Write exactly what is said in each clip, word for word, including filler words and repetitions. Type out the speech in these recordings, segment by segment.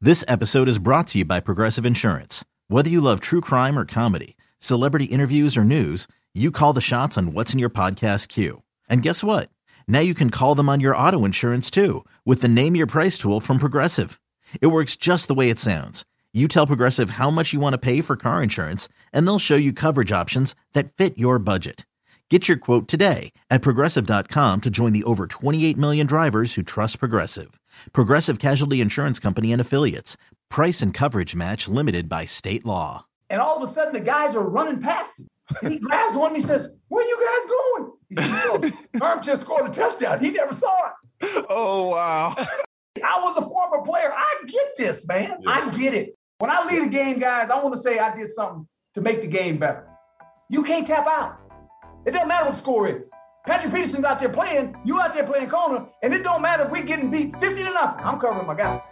This episode is brought to you by Progressive Insurance. Whether you love true crime or comedy, celebrity interviews or news, you call the shots on what's in your podcast queue. And guess what? Now you can call them on your auto insurance too with the Name Your Price tool from Progressive. It works just the way it sounds. You tell Progressive how much you want to pay for car insurance, and they'll show you coverage options that fit your budget. Get your quote today at Progressive dot com to join the over twenty-eight million drivers who trust Progressive. Progressive Casualty Insurance Company and Affiliates. Price and coverage match limited by state law. And all of a sudden, the guys are running past him. And he grabs one and he says, "Where you guys going?" He says, "Herm just scored a touchdown. He never saw it." Oh, wow. I was a former player. I get this, man. Yeah. I get it. When I lead a game, guys, I want to say I did something to make the game better. You can't tap out. It doesn't matter what the score is. Patrick Peterson's out there playing, you out there playing corner, and it don't matter if we're getting beat fifty to nothing. I'm covering my guy.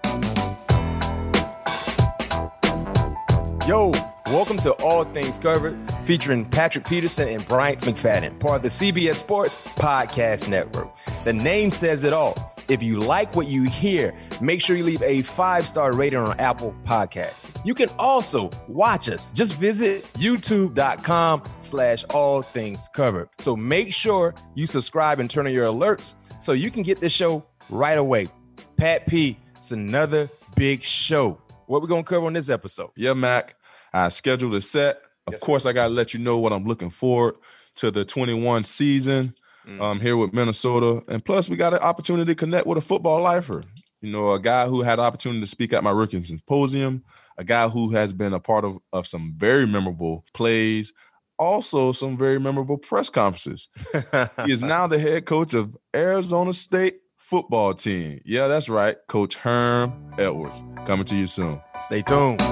Yo, welcome to All Things Covered, featuring Patrick Peterson and Bryant McFadden, part of the C B S Sports Podcast Network. The name says it all. If you like what you hear, make sure you leave a five-star rating on Apple Podcasts. You can also watch us. Just visit youtube.com slash all things covered. So make sure you subscribe and turn on your alerts so you can get this show right away. Pat P, it's another big show. What we going to cover on this episode? Yeah, Mac, I scheduled a set. Of yes, course, I got to let you know what I'm looking forward to the twenty-one season. Mm. Um, here with Minnesota. And plus, we got an opportunity to connect with a football lifer. You know, a guy who had the opportunity to speak at my rookie symposium, a guy who has been a part of, of some very memorable plays, also some very memorable press conferences. He is now the head coach of Arizona State football team. Yeah, that's right. Coach Herm Edwards. Coming to you soon. Stay tuned.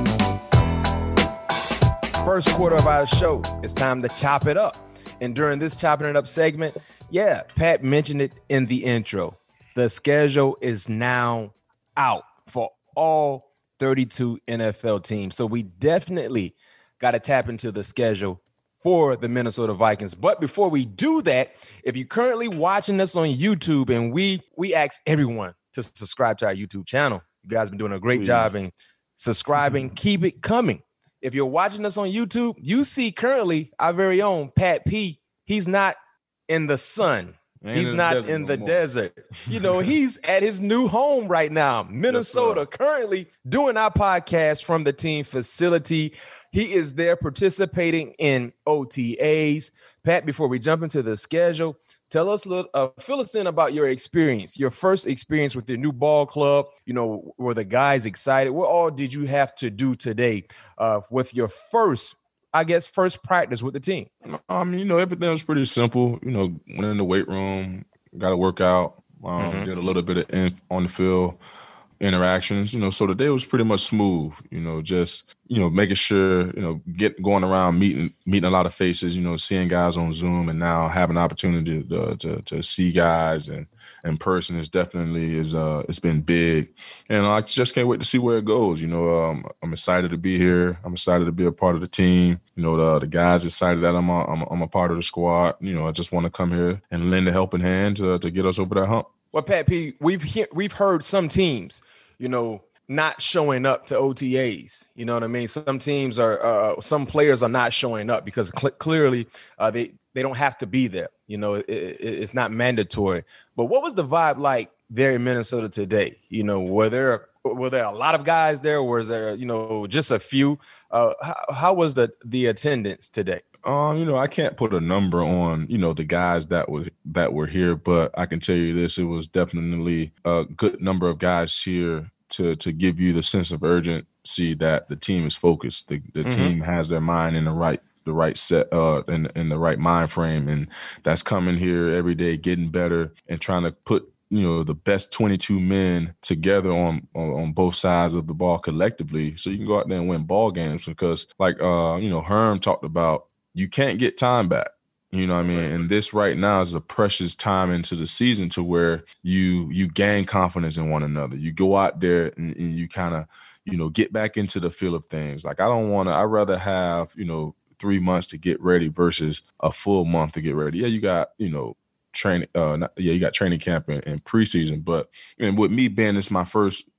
First quarter of our show, it's time to chop it up. And during this chopping it up segment, yeah, Pat mentioned it in the intro. The schedule is now out for all thirty-two N F L teams. So we definitely got to tap into the schedule for the Minnesota Vikings. But before we do that, if you're currently watching us on YouTube, and we we ask everyone to subscribe to our YouTube channel. You guys have been doing a great Please. job in subscribing. Mm-hmm. Keep it coming. If you're watching us on YouTube, you see currently our very own Pat P. He's not in the sun. He's in not the in the no desert. You know, he's at his new home right now, Minnesota, yes, currently doing our podcast from the team facility. He is there participating in O T As. Pat, before we jump into the schedule, tell us a little, uh, fill us in about your experience, your first experience with the new ball club. You know, were the guys excited? What all did you have to do today uh, with your first, I guess, first practice with the team? Um, you know, everything was pretty simple. You know, went in the weight room, got to work out, um, mm-hmm. did a little bit of in, on the field interactions, you know, so the day was pretty much smooth, you know, just, you know, making sure, you know, get going around, meeting, meeting a lot of faces, you know, seeing guys on Zoom, and now having an opportunity to, to, to see guys and in person is definitely is, uh, it's been big. And I just can't wait to see where it goes. You know, um, I'm excited to be here. I'm excited to be a part of the team. You know, the, the guys excited that I'm a, I'm, a, I'm a part of the squad. You know, I just want to come here and lend a helping hand to, to get us over that hump. Well, Pat P, we've he- we've heard some teams, you know, not showing up to O T As. You know what I mean? Some teams are, uh, some players are not showing up because cl- clearly uh, they they don't have to be there. You know, it, it, it's not mandatory. But what was the vibe like there in Minnesota today? You know, were there were there a lot of guys there? Or was there, you know, just a few? Uh, how, how was the the attendance today? Um, you know, I can't put a number on, you know, the guys that were that were here, but I can tell you this: it was definitely a good number of guys here to to give you the sense of urgency that the team is focused. The the mm-hmm. team has their mind in the right the right set uh in in the right mind frame, and that's coming here every day, getting better, and trying to put, you know, the best twenty-two men together on, on on both sides of the ball collectively, so you can go out there and win ball games. Because, like, uh, you know, Herm talked about, you can't get time back. You know what I mean? Right. And this right now is a precious time into the season to where you you gain confidence in one another. You go out there and, and you kind of, you know, get back into the feel of things. Like, I don't want to, I'd rather have, you know, three months to get ready versus a full month to get ready. Yeah, you got, you know, training, uh, not, yeah, you got training camp and, and preseason. But and with me being this my first,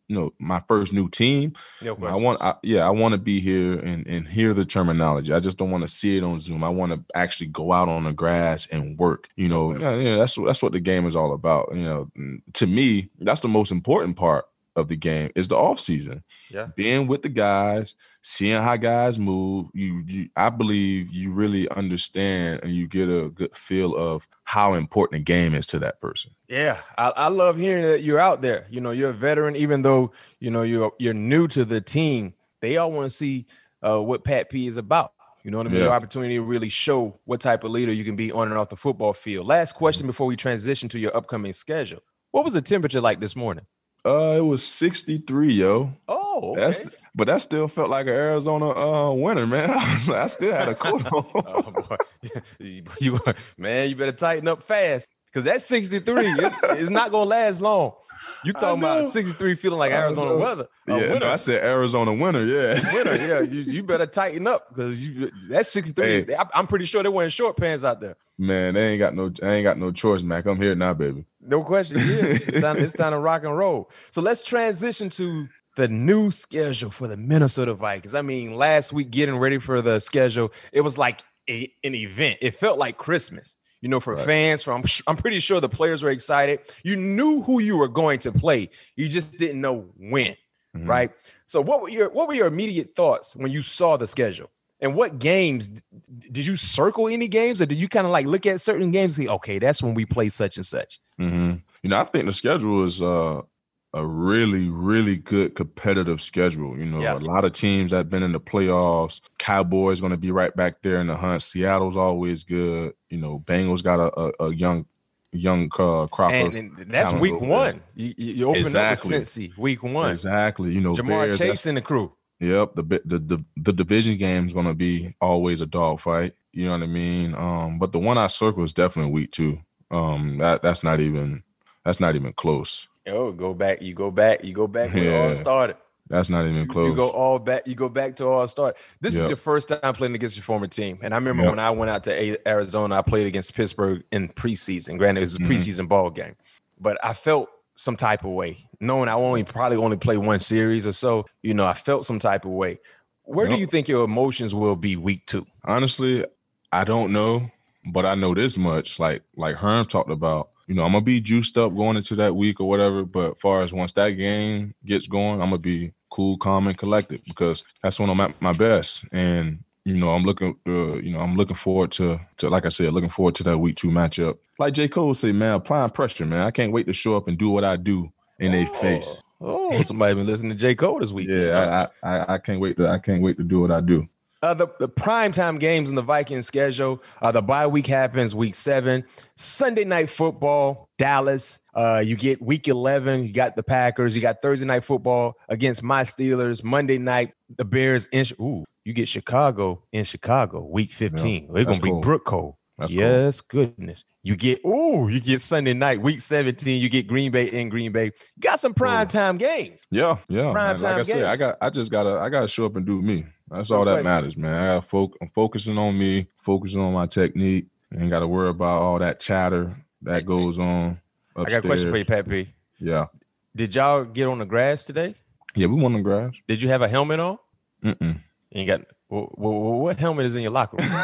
you know, my first new team, No I want, I, yeah, I want to be here and and hear the terminology. I just don't want to see it on Zoom. I want to actually go out on the grass and work. You know, yeah, yeah, that's that's what the game is all about. You know, to me, that's the most important part of the game is the off season. Yeah, being with the guys, seeing how guys move. You, you, I believe you really understand and you get a good feel of how important the game is to that person. Yeah, I, I love hearing that you're out there. You know, you're a veteran, even though you know you're you're new to the team. They all want to see uh, what Pat P is about. You know what I mean? Yeah. Your opportunity to really show what type of leader you can be on and off the football field. Last question before we transition to your upcoming schedule. What was the temperature like this morning? Uh, it was sixty-three, yo. Oh, okay. That's, but that still felt like an Arizona uh, winter, man. I still had a coat on. Oh, boy. you, you, man, you better tighten up fast because that sixty-three it, it's not gonna last long. You talking about sixty-three feeling like Arizona weather? Uh, yeah, no, I said Arizona winter. Yeah, winter. Yeah, you, you better tighten up because you that sixty-three. Hey, I, I'm pretty sure they're wearing short pants out there. Man, they ain't got no, I ain't got no choice, Mac. I'm here now, baby. No question. Yeah, it's time, it's time to rock and roll. So let's transition to the new schedule for the Minnesota Vikings. I mean, last week getting ready for the schedule, it was like a, an event. It felt like Christmas. You know, for right. fans, from I'm pretty sure the players were excited. You knew who you were going to play. You just didn't know when, mm-hmm. right? So what were your what were your immediate thoughts when you saw the schedule? And what games did you circle any games, or did you kind of like look at certain games and say, okay, that's when we play such and such? Mm-hmm. You know, I think the schedule is uh, a really, really good competitive schedule. You know, yeah. a lot of teams that have been in the playoffs. Cowboys going to be right back there in the hunt. Seattle's always good. You know, Bengals got a, a, a young young uh, crop and, of and that's week one. You, you open exactly. up with Cincy week one. Exactly. You know, Jamar Bears, Chase and the crew. Yep, the the the, the division game is going to be always a dogfight. You know what I mean? Um, but the one I circle is definitely week two. Um, that that's not even that's not even close. Oh, go back. You go back. You go back when yeah, it all started. That's not even close. You go all back. You go back to all start. This yep. is your first time playing against your former team, and I remember yep. when I went out to Arizona, I played against Pittsburgh in preseason. Granted, it was a preseason mm-hmm. ball game, but I felt some type of way, knowing I only probably only play one series or so. You know, I felt some type of way. Where yep. do you think your emotions will be week two? Honestly, I don't know, but I know this much. Like like Herm talked about, you know, I'm gonna be juiced up going into that week or whatever. But as far as once that game gets going, I'm gonna be cool, calm, and collected because that's when I'm at my best. And you know, I'm looking, uh, you know, I'm looking forward to, to, like I said, looking forward to that week two matchup. Like J. Cole say, man, applying pressure, man. I can't wait to show up and do what I do in their oh. face. Oh, somebody been listening to J. Cole this week. Yeah, I, I, I can't wait to, I can't wait to do what I do. Uh, the, the primetime games in the Vikings schedule, uh, the bye week happens week seven. Sunday night football, Dallas. Uh, you get week eleven. You got the Packers. You got Thursday night football against my Steelers. Monday night, the Bears. In, ooh, you get Chicago in Chicago, week fifteen. Yeah, They're going to be cool. Brook Cole. That's yes, cool. Goodness. You get, ooh, you get Sunday night, week seventeen. You get Green Bay in Green Bay. You got some primetime games. Yeah, yeah. Prime like I games. said, I got, I just gotta, I gotta show up and do me. That's all that matters, man. I gotta fo- I'm focusing on me, focusing on my technique. Ain't got to worry about all that chatter that goes on upstairs. I got a question for you, Pat P. Yeah. Did y'all get on the grass today? Yeah, we won the grass. Did you have a helmet on? Mm-mm. You got what, what helmet is in your locker room?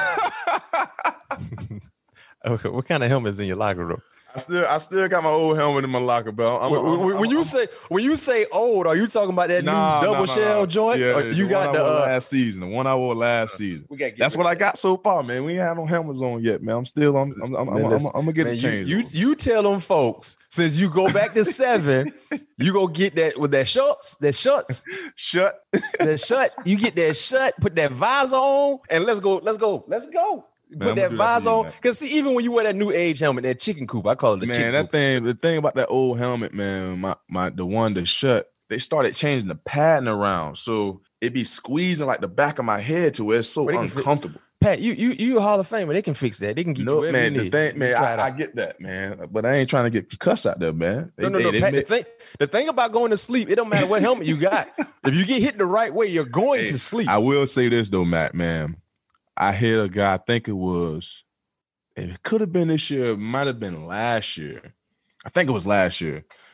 Okay, what kind of helmet is in your locker room? I still, I still got my old helmet in my locker, bro. I'm, when, I'm, when, I'm, when you I'm, say when you say old, are you talking about that nah, new double nah, nah, shell nah. joint? Yeah, or you the got one the I wore uh, last season, the one I wore last uh, season. We got That's what I got so far, man. We ain't had no helmets on yet, man. I'm still, I'm, I'm, I'm, man, I'm, I'm, I'm gonna get man, a change. You, you, you tell them folks since you go back to seven, you go get that with that shorts, that shorts, shut, that shut. You get that shut, put that visor on, and let's go, let's go, let's go. Put man, that visor on, because see, even when you wear that new age helmet, that chicken coop, I call it the man, chicken that coop. thing, the thing about that old helmet, man, my my the one that shut, they started changing the pattern around, so it be squeezing like the back of my head to where it's so uncomfortable. Pat, you you you a Hall of Famer. They can fix that. They can get no, you man. You the need. thing, man, I, I get that, man, but I ain't trying to get concussed out there, man. They, no, no, they, no. they Pat, make... the, thing, the thing about going to sleep, it don't matter what helmet you got. If you get hit the right way, you're going hey, to sleep. I will say this though, Matt, man. I hear a guy. I think it was. It could have been this year. It might have been last year. I think it was last year.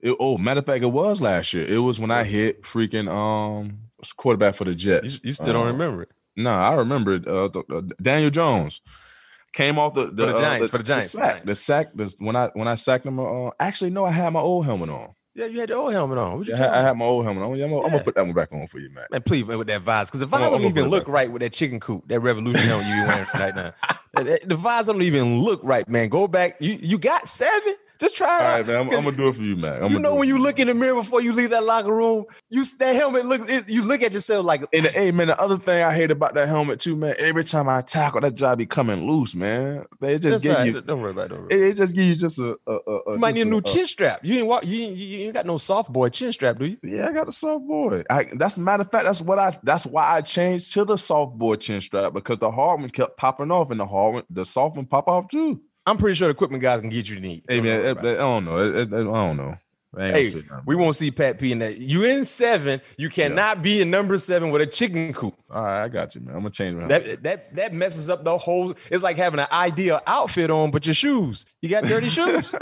It, oh, matter of fact, it was last year. It was when I hit freaking um quarterback for the Jets. You, you still uh, don't remember it? No, I remember it. Uh, the, uh, Daniel Jones came off the, the for the Giants. Uh, the, for the Giants, the sack. The sack. The, when I when I sacked him. Uh, actually, no, I had my old helmet on. Yeah, you had the old helmet on. What you yeah, I, I had my old helmet on. Yeah, I'm, gonna, yeah. I'm gonna put that one back on for you, man. Man, please, man, with that vise, because the vise I'm, don't I'm even look back. right with that chicken coop, that Revolution helmet you wearing right now. The vise don't even look right, man. Go back. You you got seven. Just try it All out. right, man. I'm, I'm gonna do it for you, man. I'm you know when you it. look in the mirror before you leave that locker room, you that helmet looks. It, you look at yourself like. And hey, man, the other thing I hate about that helmet too, man. Every time I tackle, that job be coming loose, man. They just give right. you. Don't worry about it. Don't worry. It, it just give you just a. a, a you might need a new a, chin strap. You ain't walk. You ain't, you ain't got no soft boy chin strap, do you? Yeah, I got the soft boy. I, that's a matter of fact. That's what I. That's why I changed to the soft boy chin strap because the hard one kept popping off, and the hard one, the soft one pop off too. I'm pretty sure the equipment guys can get you to need. Hey man, it, it, I don't know. It, it, I don't know. Hey, we won't see Pat P in that. You in seven. You cannot yeah. be in number seven with a chicken coop. All right, I got you, man. I'm gonna change my that. That that messes up the whole. It's like having an ideal outfit on, but your shoes. You got dirty shoes.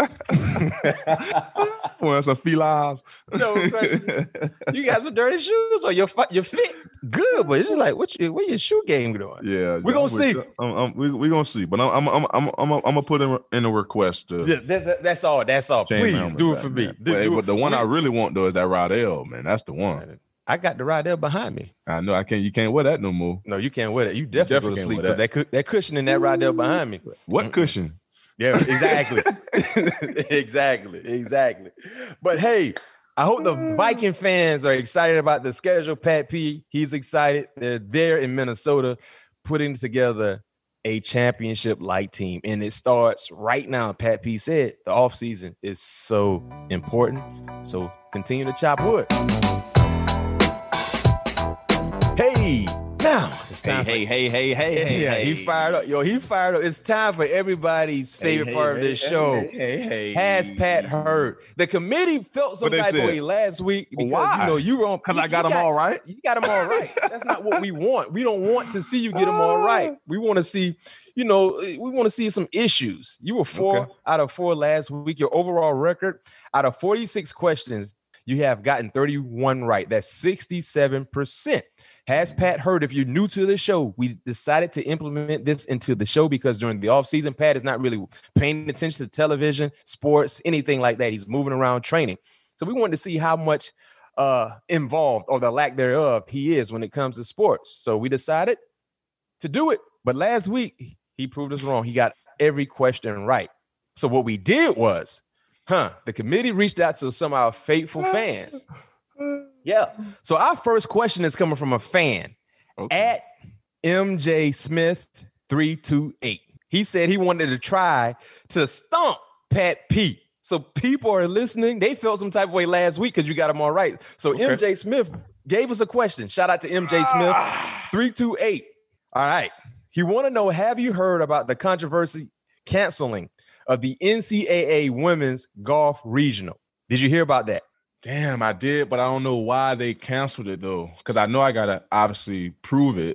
Well, some felines. No, you got some dirty shoes, or your your fit good, but it's just like what you, where your shoe game going? Yeah, we're gonna see. I'm, I'm, we we gonna see, but I'm I'm I'm I'm I'm, I'm gonna put in, in a request. To yeah, that, that, that's all. That's all. Please do it back, for me. Man. Do, but, do but the one I really want though is that Rydell, man. That's the one. I got the Rydell behind me. I know I can't. You can't wear that no more. No, you can't wear that. You definitely, you definitely go to sleep that. that cu- that cushion in that Rydell behind me. What Mm-mm. cushion? Yeah, exactly. exactly. Exactly. But hey, I hope the Viking fans are excited about the schedule. Pat P, he's excited. They're there in Minnesota putting together a championship-like team. And it starts right now. Pat P said the offseason is so important. So continue to chop wood. Hey, now it's time. Hey, hey, hey, hey, hey, hey, yeah, hey. He fired up. Yo, he fired up. It's time for everybody's favorite hey, part hey, of this hey, show. Hey, hey, hey. Has Pat heard? The committee felt some type of way last week because Why? you know you were on because I got them all right. You got them all right. That's not what we want. We don't want to see you get them all right. We want to see, you know, we want to see some issues. You were four okay. out of four last week. Your overall record out of forty-six questions, you have gotten thirty-one right. That's sixty-seven percent. Has Pat heard? If you're new to the show, we decided to implement this into the show because during the offseason, Pat is not really paying attention to television, sports, anything like that. He's moving around training. So we wanted to see how much uh, involved or the lack thereof he is when it comes to sports. So we decided to do it. But last week, he proved us wrong. He got every question right. So what we did was, huh, the committee reached out to some of our faithful fans. Yeah. So our first question is coming from a fan okay. at M J Smith three two eight. He said he wanted to try to stump Pat P. So people are listening. They felt some type of way last week because you got them all right. So okay. M J Smith gave us a question. Shout out to M J Smith three two eight. All right. He want to know, have you heard about the controversy canceling of the N C double A Women's Golf Regional? Did you hear about that? Damn, I did, but I don't know why they canceled it though. Because I know I gotta obviously prove it.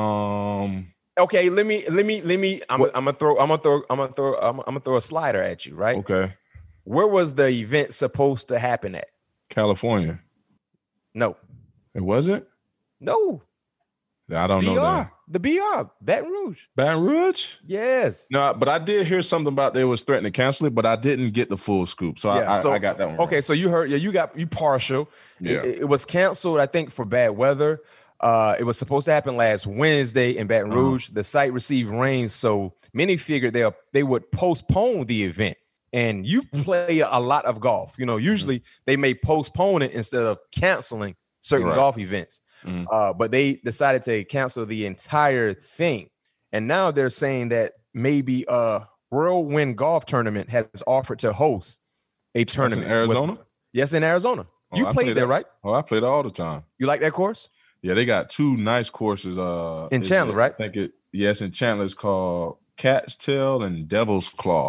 Um. Okay, let me, let me, let me. I'm, I'm gonna throw, I'm gonna throw, I'm gonna throw, I'm, I'm gonna throw a slider at you, right? Okay. Where was the event supposed to happen at? California. No. It wasn't. No. I don't B R, know that. The B R, Baton Rouge. Baton Rouge? Yes. No, but I did hear something about they was threatening to cancel it, but I didn't get the full scoop. So, yeah, I, so I got that one. Okay, wrong. so you heard, yeah, you got you partial. Yeah. It, it was canceled, I think, for bad weather. Uh, it was supposed to happen last Wednesday in Baton Rouge. Uh-huh. The site received rain, so many figured they they would postpone the event. And you play a lot of golf. You know, usually mm-hmm. they may postpone it instead of canceling certain right. golf events. Mm-hmm. Uh, but they decided to cancel the entire thing. And now they're saying that maybe a Whirlwind Golf Tournament has offered to host a tournament. That's in Arizona? With, yes, in Arizona. Oh, you I played play there, that. right? Oh, I played all the time. You like that course? Yeah, they got two nice courses. Uh, in Chandler, right? I think it, yes, in Chandler it's called Cat's Tail and Devil's Claw.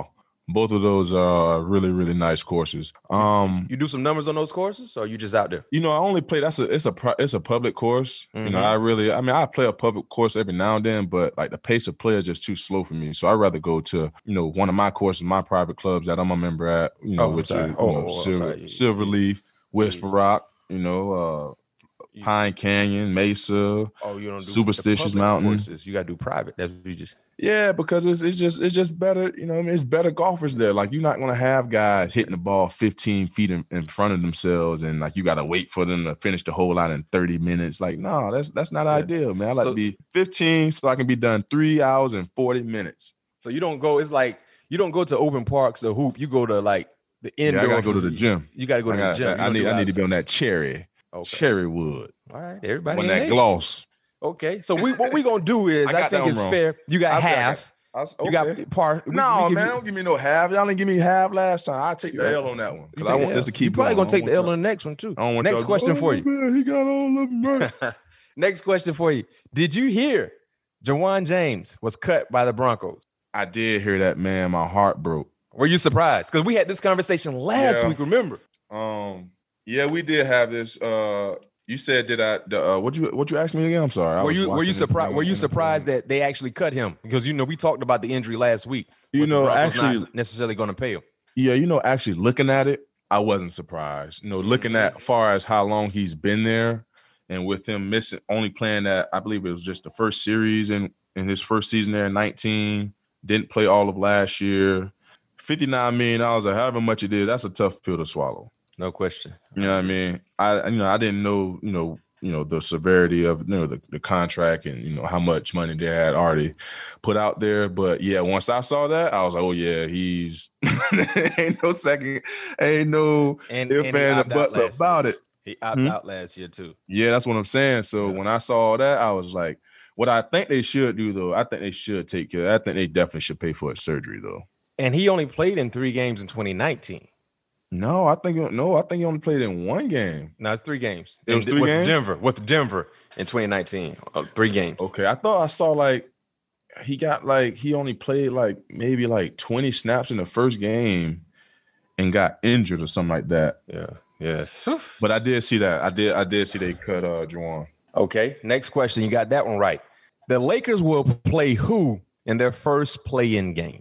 both of those are really, really nice courses. Um, you do some numbers on those courses, or are you just out there? You know, I only play. That's a it's a it's a public course. Mm-hmm. You know, I really. I mean, I play a public course every now and then, but like the pace of play is just too slow for me. So I'd rather go to you know one of my courses, my private clubs that I'm a member at. You know, oh, which is you oh, know, oh, Silver, Silverleaf, Whisper Rock. You know, uh, Pine Canyon, Mesa. Oh, you don't do Superstitious Mountain. Courses. You got to do private. That's what you just. Yeah, because it's it's just it's just better, you know. I mean, it's better golfers there. Like you're not gonna have guys hitting the ball fifteen feet in, in front of themselves, and like you got to wait for them to finish the hole out in thirty minutes. Like, no, that's that's not yeah. ideal, man. I like so, to be fifteen, so I can be done three hours and forty minutes. So you don't go. It's like you don't go to open parks or hoop. You go to like the indoor. Yeah, I gotta go to the gym. You gotta go I to gotta, the gym. I, I need I need to be on that cherry, okay. cherry wood. All right, everybody on that there. gloss. Okay, so we what we gonna do is I, I think it's wrong. fair. You got I half. I, okay. You got part. No, we man, you, don't give me no half. Y'all didn't give me half last time. I take the L on that one because I want this to keep. You probably going. gonna take the L on the next one too. I don't want next question go, for oh, you. Man, he got all of them. Right. Next question for you. Did you hear Ja'Wuan James was cut by the Broncos? I did hear that, man. My heart broke. Were you surprised? Because we had this conversation last yeah. week. Remember? Um. Yeah, we did have this. Uh. You said did I? Uh, what you what you asked me again? I'm sorry. I were you were you surprised? Were you surprised that they actually cut him? Because you know we talked about the injury last week. You know, actually, not necessarily going to pay him. Yeah, you know, actually looking at it, I wasn't surprised. You know, looking at as far as how long he's been there, and with him missing, only playing that, I believe it was just the first series in in his first season there in nineteen. Didn't play all of last year. fifty-nine million dollars, or however much it is, that's a tough pill to swallow. No question. You know what I mean? I you know I didn't know you know you know the severity of you know the, the contract and you know how much money they had already put out there. But yeah, once I saw that, I was like, oh yeah, he's ain't no second, ain't no and, if and the buts about year. it. He opted hmm? out last year too. Yeah, that's what I'm saying. So yeah. when I saw that, I was like, what I think they should do though, I think they should take care. I think they definitely should pay for his surgery though. And he only played in three games in twenty nineteen. No, I think no. I think he only played in one game. No, it's three games. It was three with games? Denver, with Denver in twenty nineteen. Oh, three games. Okay, I thought I saw like he got like he only played like maybe like twenty snaps in the first game and got injured or something like that. Yeah. Yes. But I did see that. I did. I did see they cut uh Ja'Wuan. Okay. Next question. You got that one right. The Lakers will play who in their first play-in game?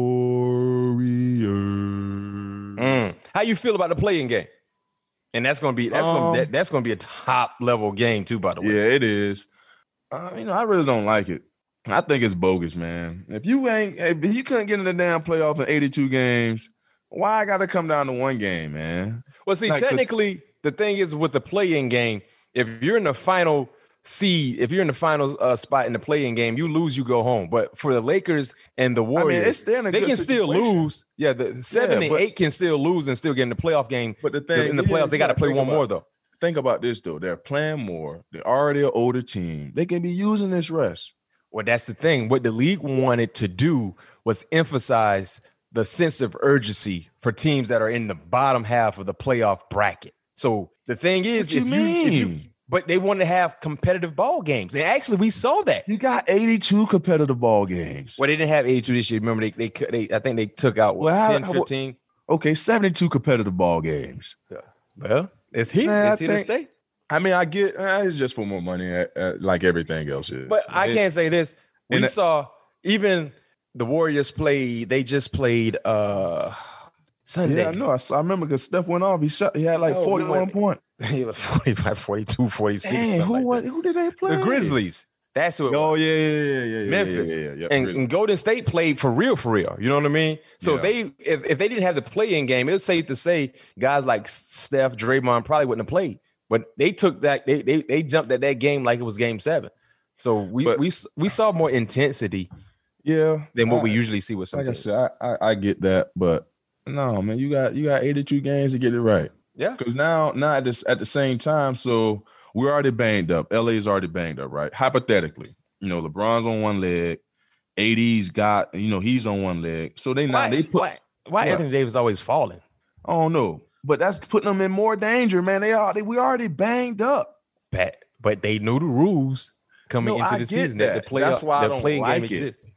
Warriors. Mm. How you feel about the play-in game? And that's gonna be that's um, gonna that, that's gonna be a top level game too, by the way. Yeah, it is. Uh, you know, I really don't like it. I think it's bogus, man. If you ain't, if you couldn't get in the damn playoff in eighty-two games, why I got to come down to one game, man? Well, see, like, technically, the thing is with the play-in game, if you're in the final seed, if you're in the final uh, spot in the play-in game, you lose, you go home. But for the Lakers and the Warriors, I mean, it's, they can situation. still lose. Yeah, the seven yeah, and eight can still lose and still get in the playoff game. But the thing in the playoffs, they got to play one about, more though. Think about this though; they're playing more. They're already an older team. They can be using this rest. Well, that's the thing. What the league wanted to do was emphasize the sense of urgency for teams that are in the bottom half of the playoff bracket. So the thing is, what you if, mean? You, if you, but they wanted to have competitive ball games. And actually, we saw that. You got eighty-two competitive ball games. Well, they didn't have eighty-two this year. Remember, they they, they I think they took out what, well, ten, fifteen. Okay, seventy-two competitive ball games. Yeah. Well, it's here. Man, it's here think, to stay. I mean, I get uh, it's just for more money, uh, uh, like everything else is. But I it, can't say this. We that, saw even the Warriors play. They just played uh, Sunday. Yeah, I know. I, I remember because Steph went off. He shot. He had like oh, forty-one points. He was forty-five, forty-two, forty-six. Dang, who, like what, who did they play? The Grizzlies. That's who it oh, was. yeah, yeah, yeah, yeah. Memphis. Yeah, yeah, yeah, and, and Golden State played for real, for real. You know what I mean? So yeah. they if, if they didn't have the play-in game, it's safe to say guys like Steph, Draymond probably wouldn't have played. But they took that, they they they jumped at that game like it was game seven. So we but, we we saw more intensity, yeah, than what I, we usually see with some like teams. I said, I, I I get that, but no, man, you got you got eighty-two games to get it right. Yeah, because now now at this at the same time, so we're already banged up. L A's already banged up, right? Hypothetically, you know, LeBron's on one leg, A D's got you know he's on one leg, so they why, now they put why, why Anthony Davis always falling? I don't know. But that's putting them in more danger, man. They are they, we already banged up. But, but they knew the rules coming no, into I the season that. that the play that's why the I don't playing like game it. exists.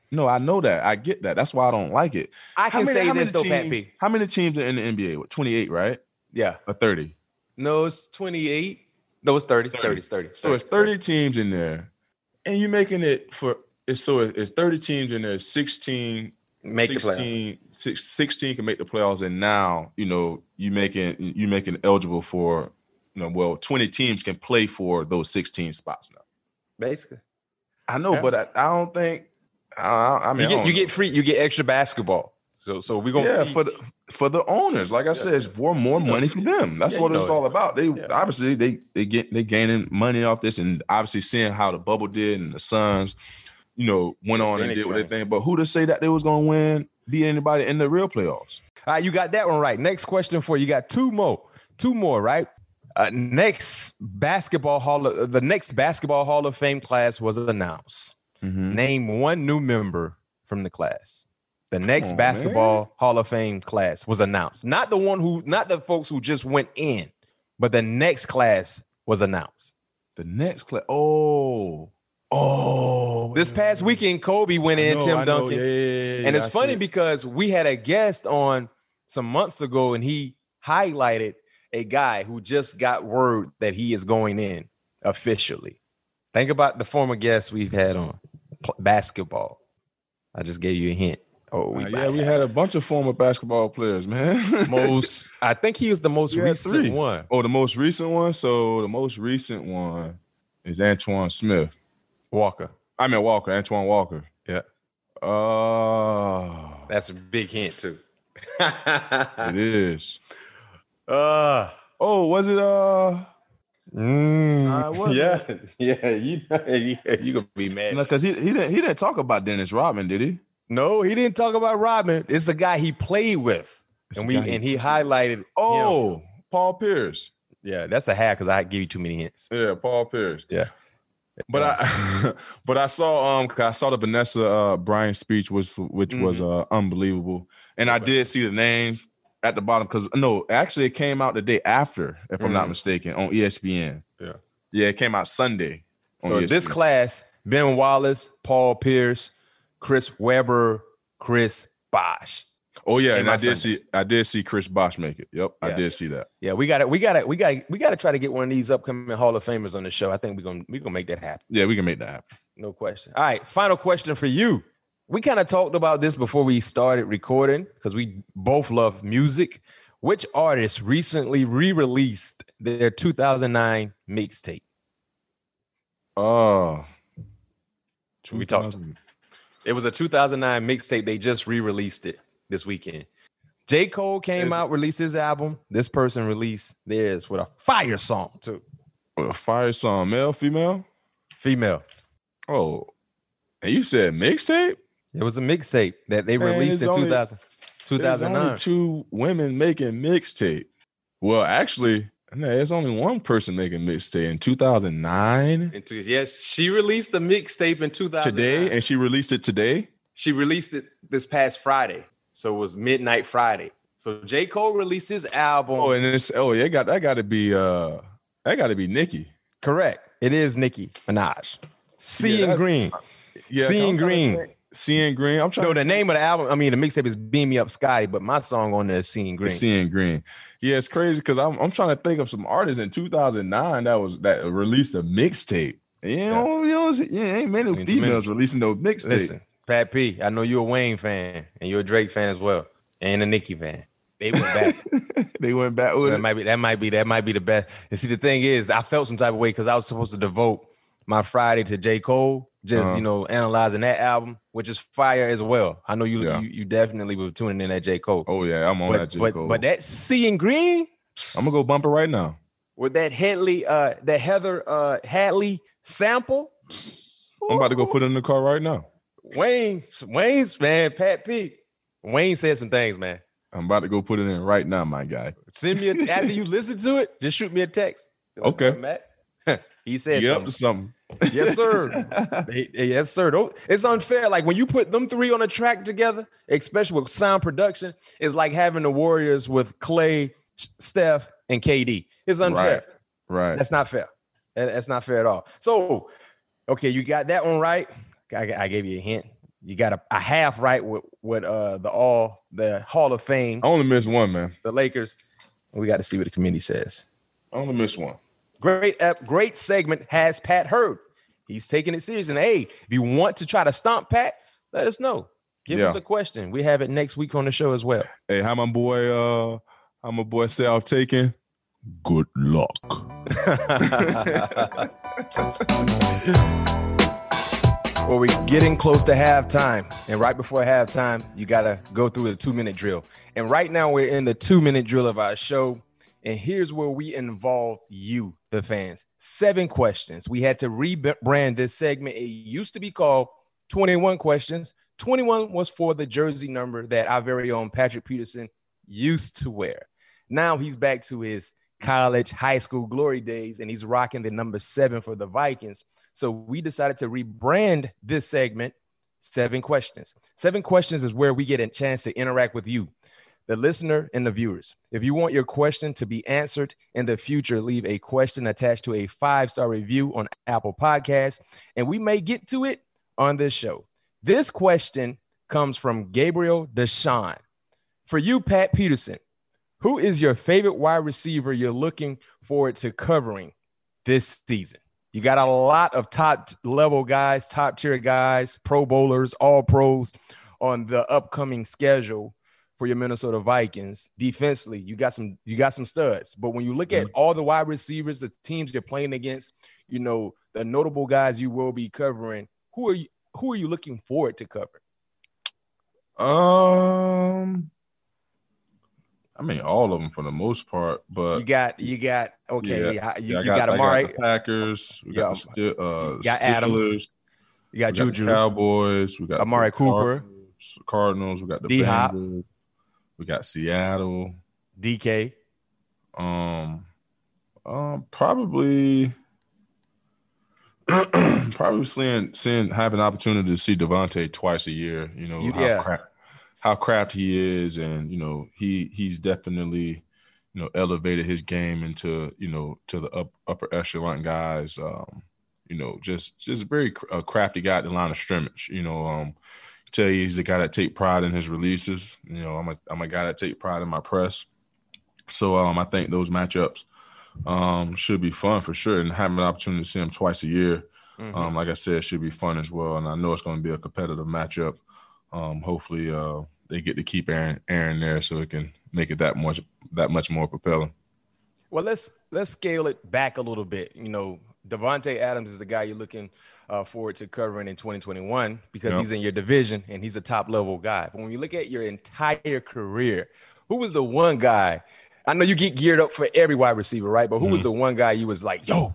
No, I know that. I get that. That's why I don't like it. I can How many- say how this though, many Pat teams- P. How many teams are in the N B A? What, twenty-eight, right? Yeah. Or thirty? No, it's twenty-eight. No, it's thirty. It's thirty. It's thirty. So it's thirty teams in there, and you're making it for it's so it's thirty teams in there. sixteen Make the sixteen, six, sixteen can make the playoffs, and now you know you making you making eligible for you know well twenty teams can play for those sixteen spots now. Basically, I know, Yeah. but I, I don't think. I, I mean, you I get don't you know. get free. You get extra basketball. So so we're gonna yeah see. for the for the owners. Like I said, it's more more money for them. That's Yeah, what you it's know all it. about. They Yeah. obviously they they get they gaining money off this, and obviously seeing how the bubble did and the Suns, you know, went on and Phoenix did what they won. think. But who to say that they was gonna win, beat anybody in the real playoffs? All right, you got that one right. Next question for you. You got two more. Two more, right? Uh, next basketball hall of, the next basketball Hall of Fame class was announced. Mm-hmm. Name one new member from the class. The next on, basketball man. Hall of Fame class was announced. Not the one who, not the folks who just went in, but the next class was announced. The next class. Oh, oh. This past weekend, Kobe went I in, know, Tim I know. Duncan. Yeah, yeah, yeah, And yeah, it's I see funny it. because we had a guest on some months ago, and he highlighted a guy who just got word that he is going in officially. Think about the former guests we've had on P- basketball. I just gave you a hint. Oh, we Uh, yeah, we had a bunch of former basketball players, man. most. I think he was the most We had recent three. one. Oh, the most recent one. So the most recent one is Antoine Smith. Walker. I mean Walker, Antoine Walker. Yeah, Oh, that's a big hint too. it is. uh, Oh, was it? Uh, mm, Uh, what- yeah, yeah. You, yeah, you gonna be mad. no, because he he didn't he didn't talk about Dennis Rodman, did he? No, he didn't talk about Rodman. It's a guy he played with, It's and a we guy he and he highlighted. him. Oh, Paul Pierce. Yeah, that's a hack because I give you too many hints. Yeah, Paul Pierce. Yeah. But I but I saw um 'cause I saw the Vanessa uh Bryant speech, which which was uh unbelievable. And I did see the names at the bottom because no, actually it came out the day after, if I'm not Mhm. mistaken, on E S P N. Yeah. Yeah, it came out Sunday. on So E S P N. this class: Ben Wallace, Paul Pierce, Chris Webber, Chris Bosh. Oh yeah, came and I out did Sunday. see I did see Chris Bosh make it. Yep, I Yeah. did see that. Yeah, we got it. We got it. We got we got to try to get one of these upcoming Hall of Famers on the show. I think we're gonna we're gonna make that happen. Yeah, we can make that happen. No question. All right, final question for you. We kind of talked about this before we started recording because we both love music. Which artist recently re-released their two thousand nine mixtape? Oh, We talked. It was a two thousand nine mixtape. They just re-released it this weekend. J. Cole came Is- out, released his album. This person released theirs with a fire song too. a fire song, male, female. Female. Oh, and you said mixtape? It was a mixtape that they Man, released it's in only- two thousand, There's two thousand nine. only two women making mixtape. Well, actually, no, there's only one person making mixtape in two thousand nine. Into, yes, she released the mixtape in two thousand Today, and she released it today. She released it this past Friday, so it was Midnight Friday. So J. Cole released his album. Oh, and it's oh yeah, got that got to be uh that got to be Nicki. Correct. It is Nicki Minaj. Seeing that's- Green. Yeah, Seeing I'm trying to Green. think. Seeing Green. I'm trying. No, to the name of the album, I mean, the mixtape is Beam Me Up Scotty, but my song on there is Seeing Green. Seeing Green. Yeah, it's crazy because I'm I'm trying to think of some artists in two thousand nine that was that released a mixtape. You know, you know, you ain't many Ain't too females many. releasing no mixtape. Listen, Pat P, I know you're a Wayne fan and you're a Drake fan as well, and a Nicki fan. They went back. They went back with that it. might be that might be that might be the best. And see, the thing is, I felt some type of way because I was supposed to devote my Friday to J. Cole, just Uh-huh. you know, analyzing that album, which is fire as well. I know you Yeah. you, you definitely were tuning in at J. Cole. Oh yeah, I'm on but, that J. but, Cole. but that Seeing Green I'm gonna go bump it right now. with that Headley, uh, that Heather uh Hadley sample. I'm about to go put it in the car right now. Wayne, Wayne's man, Pat P. Wayne said some things, man. I'm about to go put it in right now, my guy. Send me a, after you listen to it, just shoot me a text. Okay. Matt. He said You up something. to something? Yes, sir. They- they- yes, sir. Don't- It's unfair. Like when you put them three on a track together, especially with sound production, it's like having the Warriors with Clay, Steph, and K D. It's unfair. Right. That's not fair. That- That's not fair at all. So, okay, you got that one right. I, I gave you a hint. You got a, a half right with with uh, the all the Hall of Fame. I only missed one, man. The Lakers. We got to see what the committee says. I only missed one. Great, uh, great segment. Has Pat heard? He's taking it serious. And hey, if you want to try to stomp Pat, let us know. Give yeah. us a question. We have it next week on the show as well. Hey, how my boy? Uh, how my boy say I've taken? Good luck. Well, we're getting close to halftime. And right before halftime, you got to go through the two-minute drill. And right now, we're in the two-minute drill of our show. And here's where we involve you, the fans. Seven questions. We had to rebrand this segment. It used to be called twenty-one questions. twenty-one was for the jersey number that our very own Patrick Peterson used to wear. Now he's back to his college, high school glory days, and he's rocking the number seven for the Vikings. So we decided to rebrand this segment, Seven Questions. Seven Questions is where we get a chance to interact with you, the listener and the viewers. If you want your question to be answered in the future, leave a question attached to a five-star review on Apple Podcasts, and we may get to it on this show. This question comes from Gabriel Deshawn. For you, Pat Peterson, who is your favorite wide receiver you're looking forward to covering this season? You got a lot of top level guys, top tier guys, Pro Bowlers, all pros on the upcoming schedule for your Minnesota Vikings. Defensively, you got some, you got some studs. But when you look at all the wide receivers, the teams you're playing against, you know, the notable guys you will be covering, who are you, who are you looking forward to cover? Um, I mean, all of them for the most part, but you got, you got, okay. Yeah, you, yeah, you got, got Amari. Got the Packers. We got yeah. the uh, you got Steelers. Adams. You got we Juju. Got the Cowboys. We got Amari Cooper. Cardinals, Cardinals. We got the D-Hop. Bengals. We got Seattle. D K. Um, um, probably, probably seeing, seeing, have an opportunity to see Devontae twice a year. You know, you, how yeah. crap, how craft he is, and you know, he he's definitely, you know, elevated his game into, you know, to the up, upper echelon guys. Um, you know, just just very a crafty guy at the line of scrimmage. You know, um, tell you he's a guy that take pride in his releases. You know, I'm a I'm a guy that take pride in my press. So um, I think those matchups um, should be fun for sure, and having an opportunity to see him twice a year, mm-hmm. um, like I said, should be fun as well. And I know it's going to be a competitive matchup. Um, hopefully, uh, they get to keep Aaron Aaron there so it can make it that much that much more propelling. Well, let's let's scale it back a little bit. You know, Davante Adams is the guy you're looking uh, forward to covering in twenty twenty-one because yep. he's in your division and he's a top level guy. But when you look at your entire career, who was the one guy? I know you get geared up for every wide receiver, right? But who mm-hmm. was the one guy you was like, yo,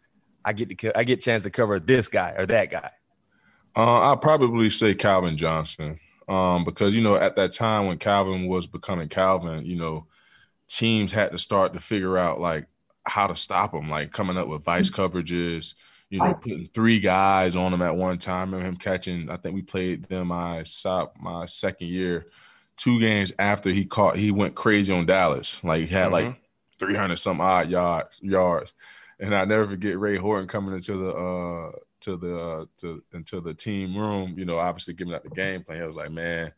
I get to I get a chance to cover this guy or that guy? Uh, I'll probably say Calvin Johnson um, because, you know, at that time when Calvin was becoming Calvin, you know, teams had to start to figure out, like, how to stop him, like coming up with vice coverages, you know, putting three guys on him at one time. I remember him catching, I think we played them my, my second year, two games after he caught, he went crazy on Dallas. Like, he had mm-hmm. like three hundred some odd yards, yards. And I never forget Ray Horton coming into the, uh, to the, uh, to, into the team room, you know, obviously giving out the game plan. He was like, man,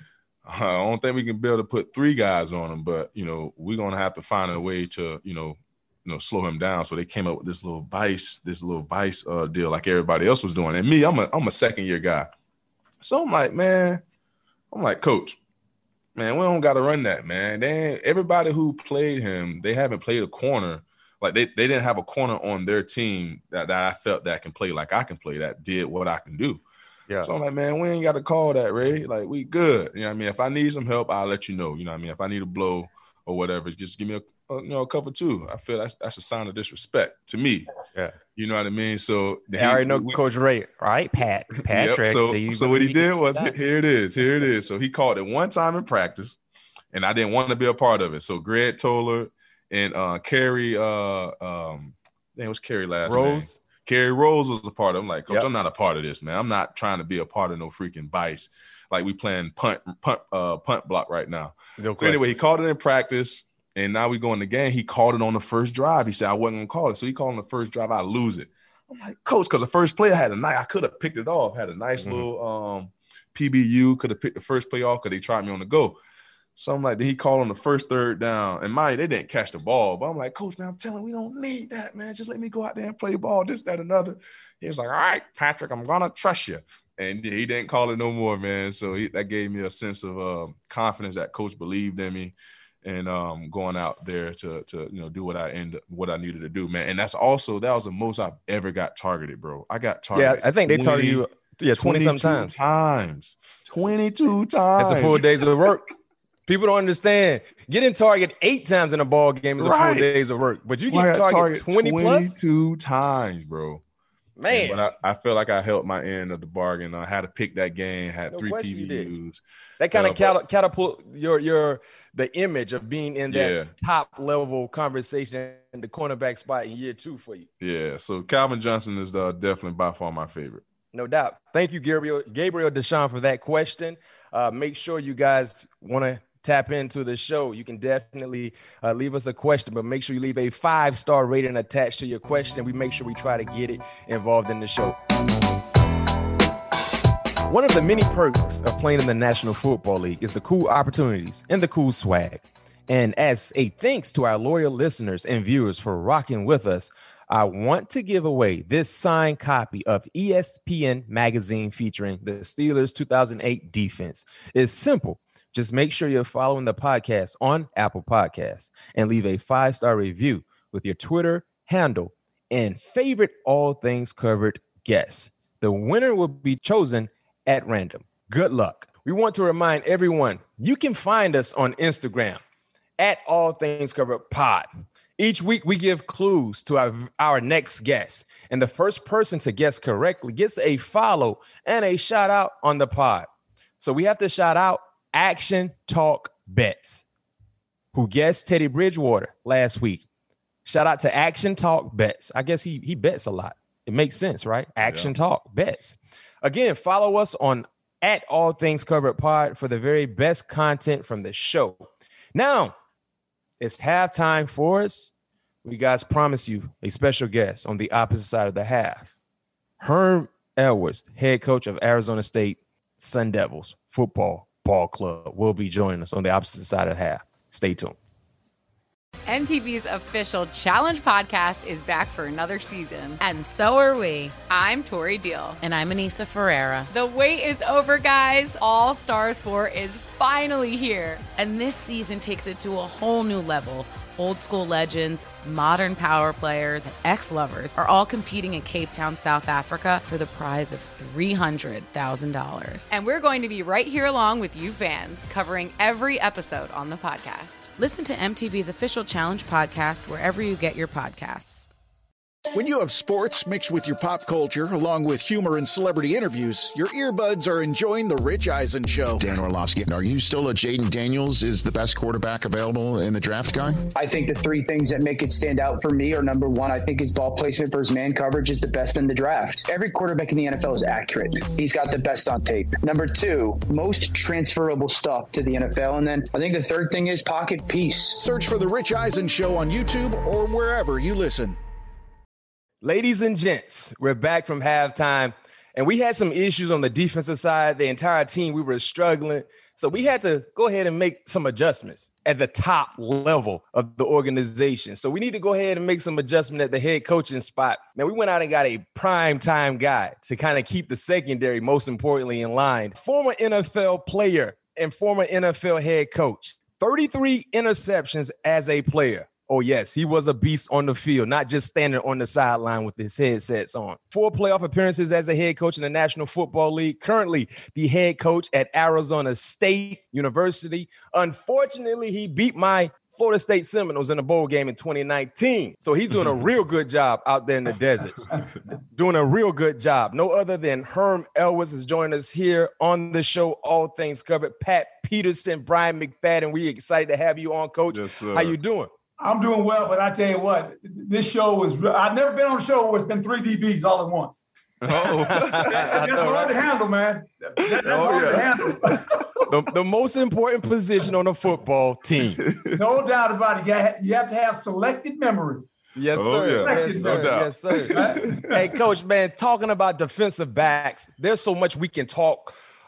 I don't think we can be able to put three guys on him, but, you know, we're going to have to find a way to, you know, you know, slow him down. So they came up with this little vice, this little vice uh, deal like everybody else was doing. And me, I'm a, I'm a second year guy. So I'm like, man, I'm like, coach, man, we don't got to run that, man. They, everybody who played him, they haven't played a corner. Like they, they didn't have a corner on their team that, that I felt that can play like I can play, that did what I can do. Yeah. So I'm like, man, we ain't got to call that, Ray. Like, we good. You know what I mean? If I need some help, I'll let you know. You know what I mean? If I need a blow or whatever, just give me a, a you know a cover two. I feel that's that's a sign of disrespect to me. Yeah. You know what I mean? So I he, already know we, Coach Ray. All right, Pat. Patrick. Yep. So, so what he did was, that. here it is. Here it is. So he called it one time in practice, and I didn't want to be a part of it. So Greg Toller and uh, Kerry, uh, um, it was Kerry last Rose. name. Kerry Rose was a part of it. I'm like, Coach, yep. I'm not a part of this, man. I'm not trying to be a part of no freaking vice. Like, we playing punt, punt, uh, punt block right now. No so anyway, he called it in practice, and now we go in the game. He called it on the first drive. He said I wasn't gonna call it, so he called on the first drive. I lose it. I'm like, Coach, because the first play I had a nice, I could have picked it off. Had a nice mm-hmm. little, um, P B U could have picked the first play off because they tried me on the go. So I'm like, did he call on the first third down? And mind, they didn't catch the ball. But I'm like, Coach, man, I'm telling you, we don't need that, man. Just let me go out there and play ball, this, that, another. He was like, all right, Patrick, I'm going to trust you. And he didn't call it no more, man. So he, that gave me a sense of uh, confidence that Coach believed in me and um, going out there to, to you know, do what I end what I needed to do, man. And that's also, that was the most I've ever got targeted, bro. I got targeted. Yeah, I think they targeted you, yeah, twenty-some times. times. twenty-two times. That's a full days of work. People don't understand. Getting targeted eight times in a ball game is right. a full days of work. But you get targeted target twenty plus? twenty-two times, bro. Man. But I, I feel like I held my end of the bargain. I had to pick that game, had no three P B Us. That kind uh, of cat- catapult your your the image of being in that yeah. top level conversation in the cornerback spot in year two for you. Yeah, so Calvin Johnson is uh, definitely by far my favorite. No doubt. Thank you, Gabriel, Gabriel Deshawn, for that question. Uh, make sure you guys want to tap into the show. You can definitely uh, leave us a question, but make sure you leave a five-star rating attached to your question. We make sure we try to get it involved in the show. One of the many perks of playing in the National Football League is the cool opportunities and the cool swag. And as a thanks to our loyal listeners and viewers for rocking with us, I want to give away this signed copy of E S P N magazine featuring the Steelers two thousand eight defense. It's simple. Just make sure you're following the podcast on Apple Podcasts and leave a five-star review with your Twitter handle and favorite All Things Covered guest. The winner will be chosen at random. Good luck. We want to remind everyone, you can find us on Instagram at All Things Covered Pod. Each week, we give clues to our, our next guest, and the first person to guess correctly gets a follow and a shout out on the pod. So we have to shout out Action Talk Bets, who guessed Teddy Bridgewater last week. Shout out to Action Talk Bets. I guess he he bets a lot. It makes sense, right? Action yeah. Talk Bets. Again, follow us on at All Things Covered Pod for the very best content from the show. Now, it's halftime for us. We guys promise you a special guest on the opposite side of the half. Herm Edwards, head coach of Arizona State Sun Devils football ball club, will be joining us on the opposite side of the half. Stay tuned. M T V's official Challenge podcast is back for another season. And so are we. I'm Tori Deal. And I'm Anissa Ferreira. The wait is over, guys. All Stars four is finally here. And this season takes it to a whole new level. Old school legends, modern power players, and ex-lovers are all competing in Cape Town, South Africa for the prize of three hundred thousand dollars. And we're going to be right here along with you fans, covering every episode on the podcast. Listen to M T V's official Challenge podcast wherever you get your podcasts. When you have sports mixed with your pop culture, along with humor and celebrity interviews, your earbuds are enjoying The Rich Eisen Show. Dan Orlovsky, are you still a Jaden Daniels is the best quarterback available in the draft guy? I think the three things that make it stand out for me are, number one, I think his ball placement for his man coverage is the best in the draft. Every quarterback in the N F L is accurate. He's got the best on tape. Number two, most transferable stuff to the N F L. And then I think the third thing is pocket peace. Search for The Rich Eisen Show on YouTube or wherever you listen. Ladies and gents, we're back from halftime, and we had some issues on the defensive side. The entire team, we were struggling. So we had to go ahead and make some adjustments at the top level of the organization. So we need to go ahead and make some adjustment at the head coaching spot. Now, we went out and got a prime time guy to kind of keep the secondary, most importantly, in line. Former N F L player and former N F L head coach, thirty-three interceptions as a player. Oh, yes, he was a beast on the field, not just standing on the sideline with his headsets on. Four playoff appearances as a head coach in the National Football League, currently the head coach at Arizona State University. Unfortunately, he beat my Florida State Seminoles in a bowl game in twenty nineteen. So he's doing a real good job out there in the deserts, doing a real good job. No other than Herm Edwards is joining us here on the show, All Things Covered. Pat Peterson, Brian McFadden, we excited to have you on, Coach. Yes, sir. How you doing? I'm doing well, but I tell you what, this show was – I've never been on a show where it's been three D Bs all at once. Oh. that, that's know, hard right? to handle, man. That, that's oh, hard yeah. to handle. the, the most important position on a football team. No doubt about it. You have, you have to have selected memory. Yes, oh, sir. Yeah. Yes, sir. No doubt. Yes, sir. Hey, Coach, man, talking about defensive backs, there's so much we can talk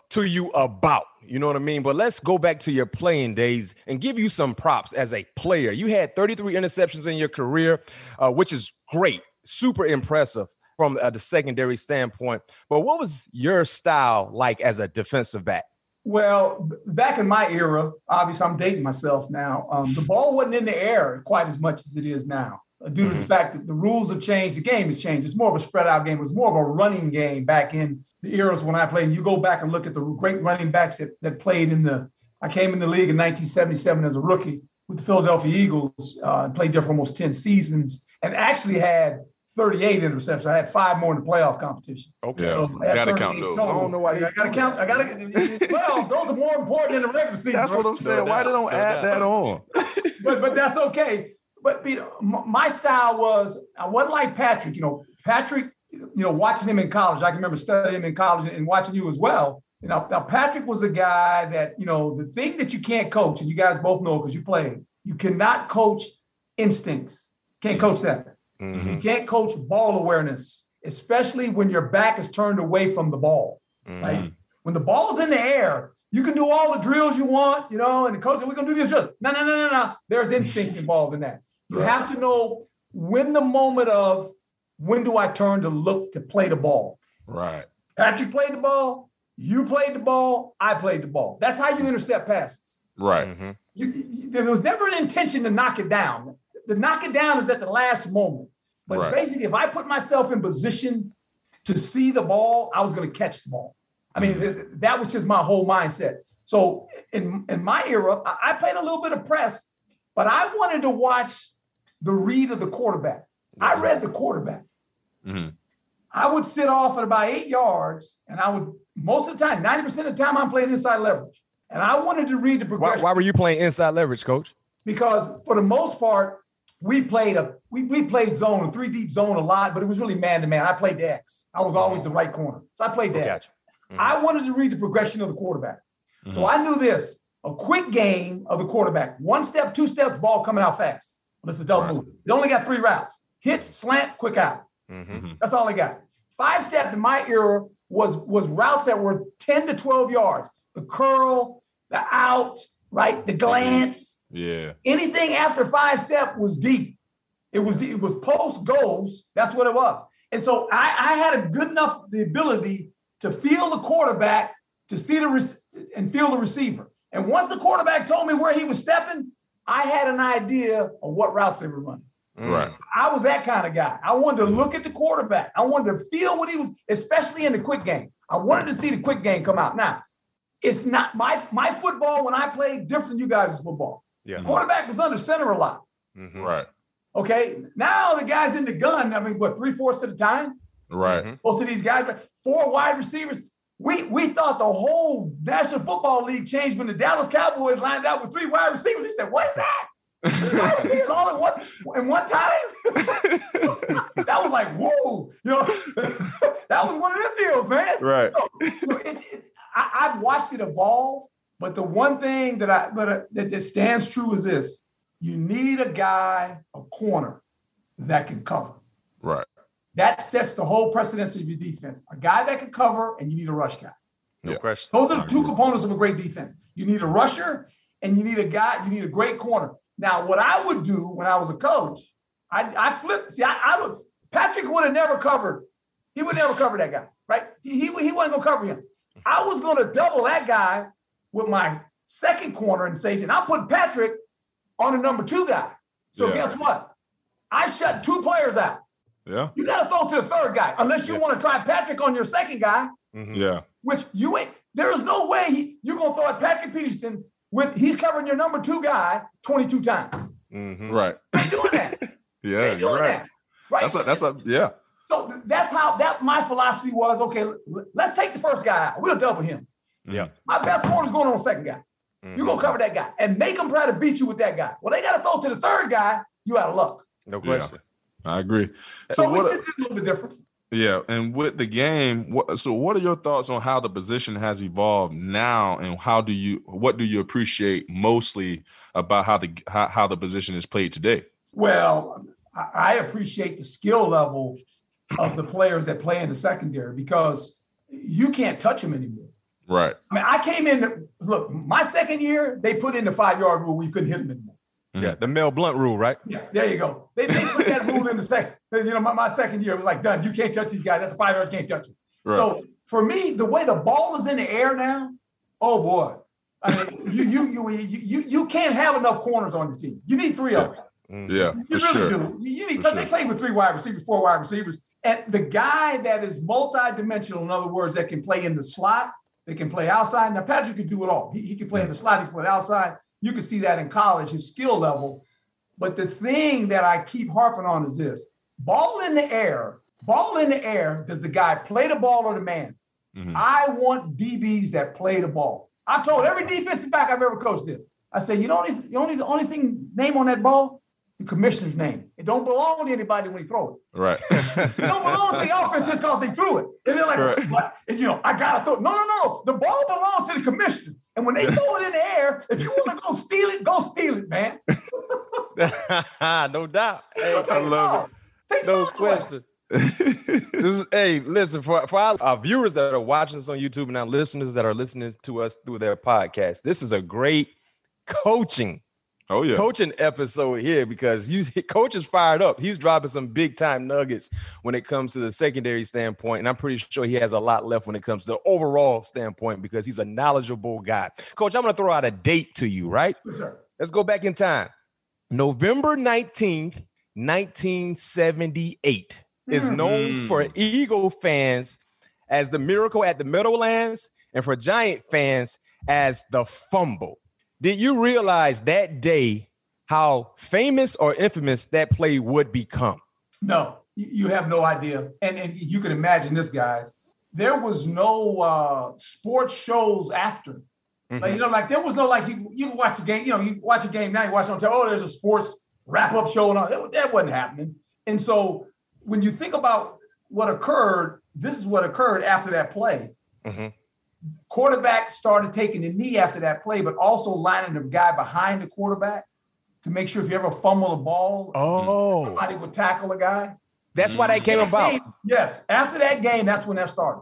to you about. You know what I mean? But let's go back to your playing days and give you some props as a player. You had thirty-three interceptions in your career, uh, which is great, super impressive from uh, the secondary standpoint. But what was your style like as a defensive back? Well, back in my era, obviously I'm dating myself now, um, the ball wasn't in the air quite as much as it is now. Due to mm-hmm. the fact that the rules have changed, the game has changed. It's more of a spread out game. It was more of a running game back in the eras when I played. And you go back and look at the great running backs that, that played in the – I came in the league in nineteen seventy-seven as a rookie with the Philadelphia Eagles uh, and played there for almost ten seasons and actually had thirty-eight interceptions. I had five more in the playoff competition. Okay. So I got to count those. Total. I don't know why. I got to count. I got to – well, those are more important than the regular season. That's right? what I'm saying. No, why they don't no, add no. that on? but But that's okay. But you know, my style was, I wasn't like Patrick. You know, Patrick, you know, watching him in college, I can remember studying him in college and watching you as well. You know, now Patrick was a guy that, you know, the thing that you can't coach, and you guys both know because you played, you cannot coach instincts. Can't coach that. Mm-hmm. You can't coach ball awareness, especially when your back is turned away from the ball. Mm-hmm. Right? When the ball's in the air, you can do all the drills you want, you know, and the coach, we're going to do this drill. No, no, no, no, no. There's instincts involved in that. You right. have to know when the moment of when do I turn to look to play the ball. Right. Patrick played the ball. You played the ball. I played the ball. That's how you intercept passes. Right. Mm-hmm. You, you, there was never an intention to knock it down. The knock it down is at the last moment. But right. basically, if I put myself in position to see the ball, I was going to catch the ball. I mean, th- that was just my whole mindset. So in, in my era, I, I played a little bit of press, but I wanted to watch the read of the quarterback. I read the quarterback. Mm-hmm. I would sit off at about eight yards, and I would, most of the time, ninety percent of the time, I'm playing inside leverage. And I wanted to read the progression. Why, why were you playing inside leverage, Coach? Because for the most part, we played a we, we played zone, a three-deep zone a lot, but it was really man-to-man. I played the X. I was always the right corner. So I played the okay. X. Mm-hmm. I wanted to read the progression of the quarterback. Mm-hmm. So I knew this, a quick game of the quarterback. One step, two steps, ball coming out fast. This is double right. move. They only got three routes. Hit, slant, quick out. Mm-hmm. That's all they got. Five step in my era was, was routes that were ten to twelve yards. The curl, the out, right? The glance. Yeah. Anything after five step was deep. It was deep. It was post goals. That's what it was. And so I, I had a good enough the ability to feel the quarterback, to see the re- and feel the receiver. And once the quarterback told me where he was stepping, I had an idea of what routes they were running. Right. I was that kind of guy. I wanted to look at the quarterback. I wanted to feel what he was, especially in the quick game. I wanted to see the quick game come out. Now, it's not my my football when I played different than you guys' football. Yeah. Quarterback was under center a lot. Mm-hmm. Right. Okay. Now the guy's in the gun. I mean, what, three-fourths of the time? Right. Mm-hmm. Most of these guys, four wide receivers. We we thought the whole National Football League changed when the Dallas Cowboys lined out with three wide receivers. He said, what is that? all in one, in one time? That was like, whoa. You know, that was one of them deals, man. Right. So, it, it, I, I've watched it evolve, but the one thing that I but uh, that, that stands true is this. You need a guy, a corner, that can cover. Right. That sets the whole precedence of your defense. A guy that can cover, and you need a rush guy. No yeah. question. Those are the two components of a great defense. You need a rusher, and you need a guy, you need a great corner. Now, what I would do when I was a coach, I, I flipped. See, I, I would, Patrick would have never covered. He would never cover that guy, right? He, he, he wasn't going to cover him. I was going to double that guy with my second corner and safety, and I put Patrick on the number two guy. So yeah. guess what? I shut two players out. Yeah. You got to throw to the third guy, unless you yeah. want to try Patrick on your second guy. Mm-hmm. Yeah. Which you ain't. There is no way he, you're going to throw at Patrick Peterson with he's covering your number two guy twenty-two times. Mm-hmm. Right. You ain't doing that. yeah. You ain't doing right. that. Right. That's a, that's a, yeah. So that's how that my philosophy was. Okay, let's take the first guy out. We'll double him. Yeah. My best corner's going on the second guy. Mm-hmm. You're going to cover that guy and make them try to beat you with that guy. Well, they got to throw to the third guy. You out of luck. No question. Yeah. I agree. So, So we what? did a little bit different. Yeah, and with the game, what, so what are your thoughts on how the position has evolved now, and how do you, what do you appreciate mostly about how the how, how the position is played today? Well, I appreciate the skill level of the players that play in the secondary because you can't touch them anymore. Right. I mean, I came in, look, my second year, they put in the five-yard rule where you couldn't hit them anymore. Yeah, the Mel Blunt rule, right? Yeah, there you go. They, they put that rule in the second, you know, my, my second year, it was like, done. You can't touch these guys. That's the five yards, can't touch them. Right. So for me, the way the ball is in the air now, oh boy. I mean, you, you, you, you, you, you can't have enough corners on your team. You need three of them. Yeah, you for really sure. do. You need, because sure. they play with three wide receivers, four wide receivers. And the guy that is multi-dimensional, in other words, that can play in the slot, they can play outside. Now, Patrick could do it all. He, he can play in the slot, he can play outside. You can see that in college, his skill level. But the thing that I keep harping on is this. Ball in the air, ball in the air, does the guy play the ball or the man? Mm-hmm. I want D Bs that play the ball. I've told every defensive back I've ever coached this. I say, you know, the only, the only thing, name on that ball, the commissioner's name. It don't belong to anybody when he throw it. Right. It don't belong to the offense just because they threw it. And they're like, right. What? And, you know, I got to throw it. No, no, no. The ball belongs to the commissioner. And when they throw it in the air, if you want to go steal it, go steal it, man. No doubt. Hey, I love it. No question. This is, hey, listen, for, for our, our viewers that are watching us on YouTube and our listeners that are listening to us through their podcast, this is a great coaching Oh yeah, coaching episode here because you coach is fired up. He's dropping some big time nuggets when it comes to the secondary standpoint, and I'm pretty sure he has a lot left when it comes to the overall standpoint because he's a knowledgeable guy. Coach, I'm going to throw out a date to you, right? Yes, sir. Let's go back in time. November nineteenth, nineteen seventy-eight mm. is known mm. for Eagle fans as the Miracle at the Meadowlands and for Giant fans as the Fumble. Did you realize that day how famous or infamous that play would become? No, you have no idea. And, and you can imagine this, guys. There was no uh, sports shows after. Mm-hmm. Like, you know, like there was no, like you, you watch a game, you know, you watch a game now, you watch it on television, oh, there's a sports wrap-up show and all. That, that wasn't happening. And so when you think about what occurred, this is what occurred after that play. Mm-hmm. Quarterback started taking the knee after that play, but also lining the guy behind the quarterback to make sure if you ever fumble a ball, oh, somebody would tackle a guy. That's mm-hmm. why that came about. Game, yes. After that game, that's when that started.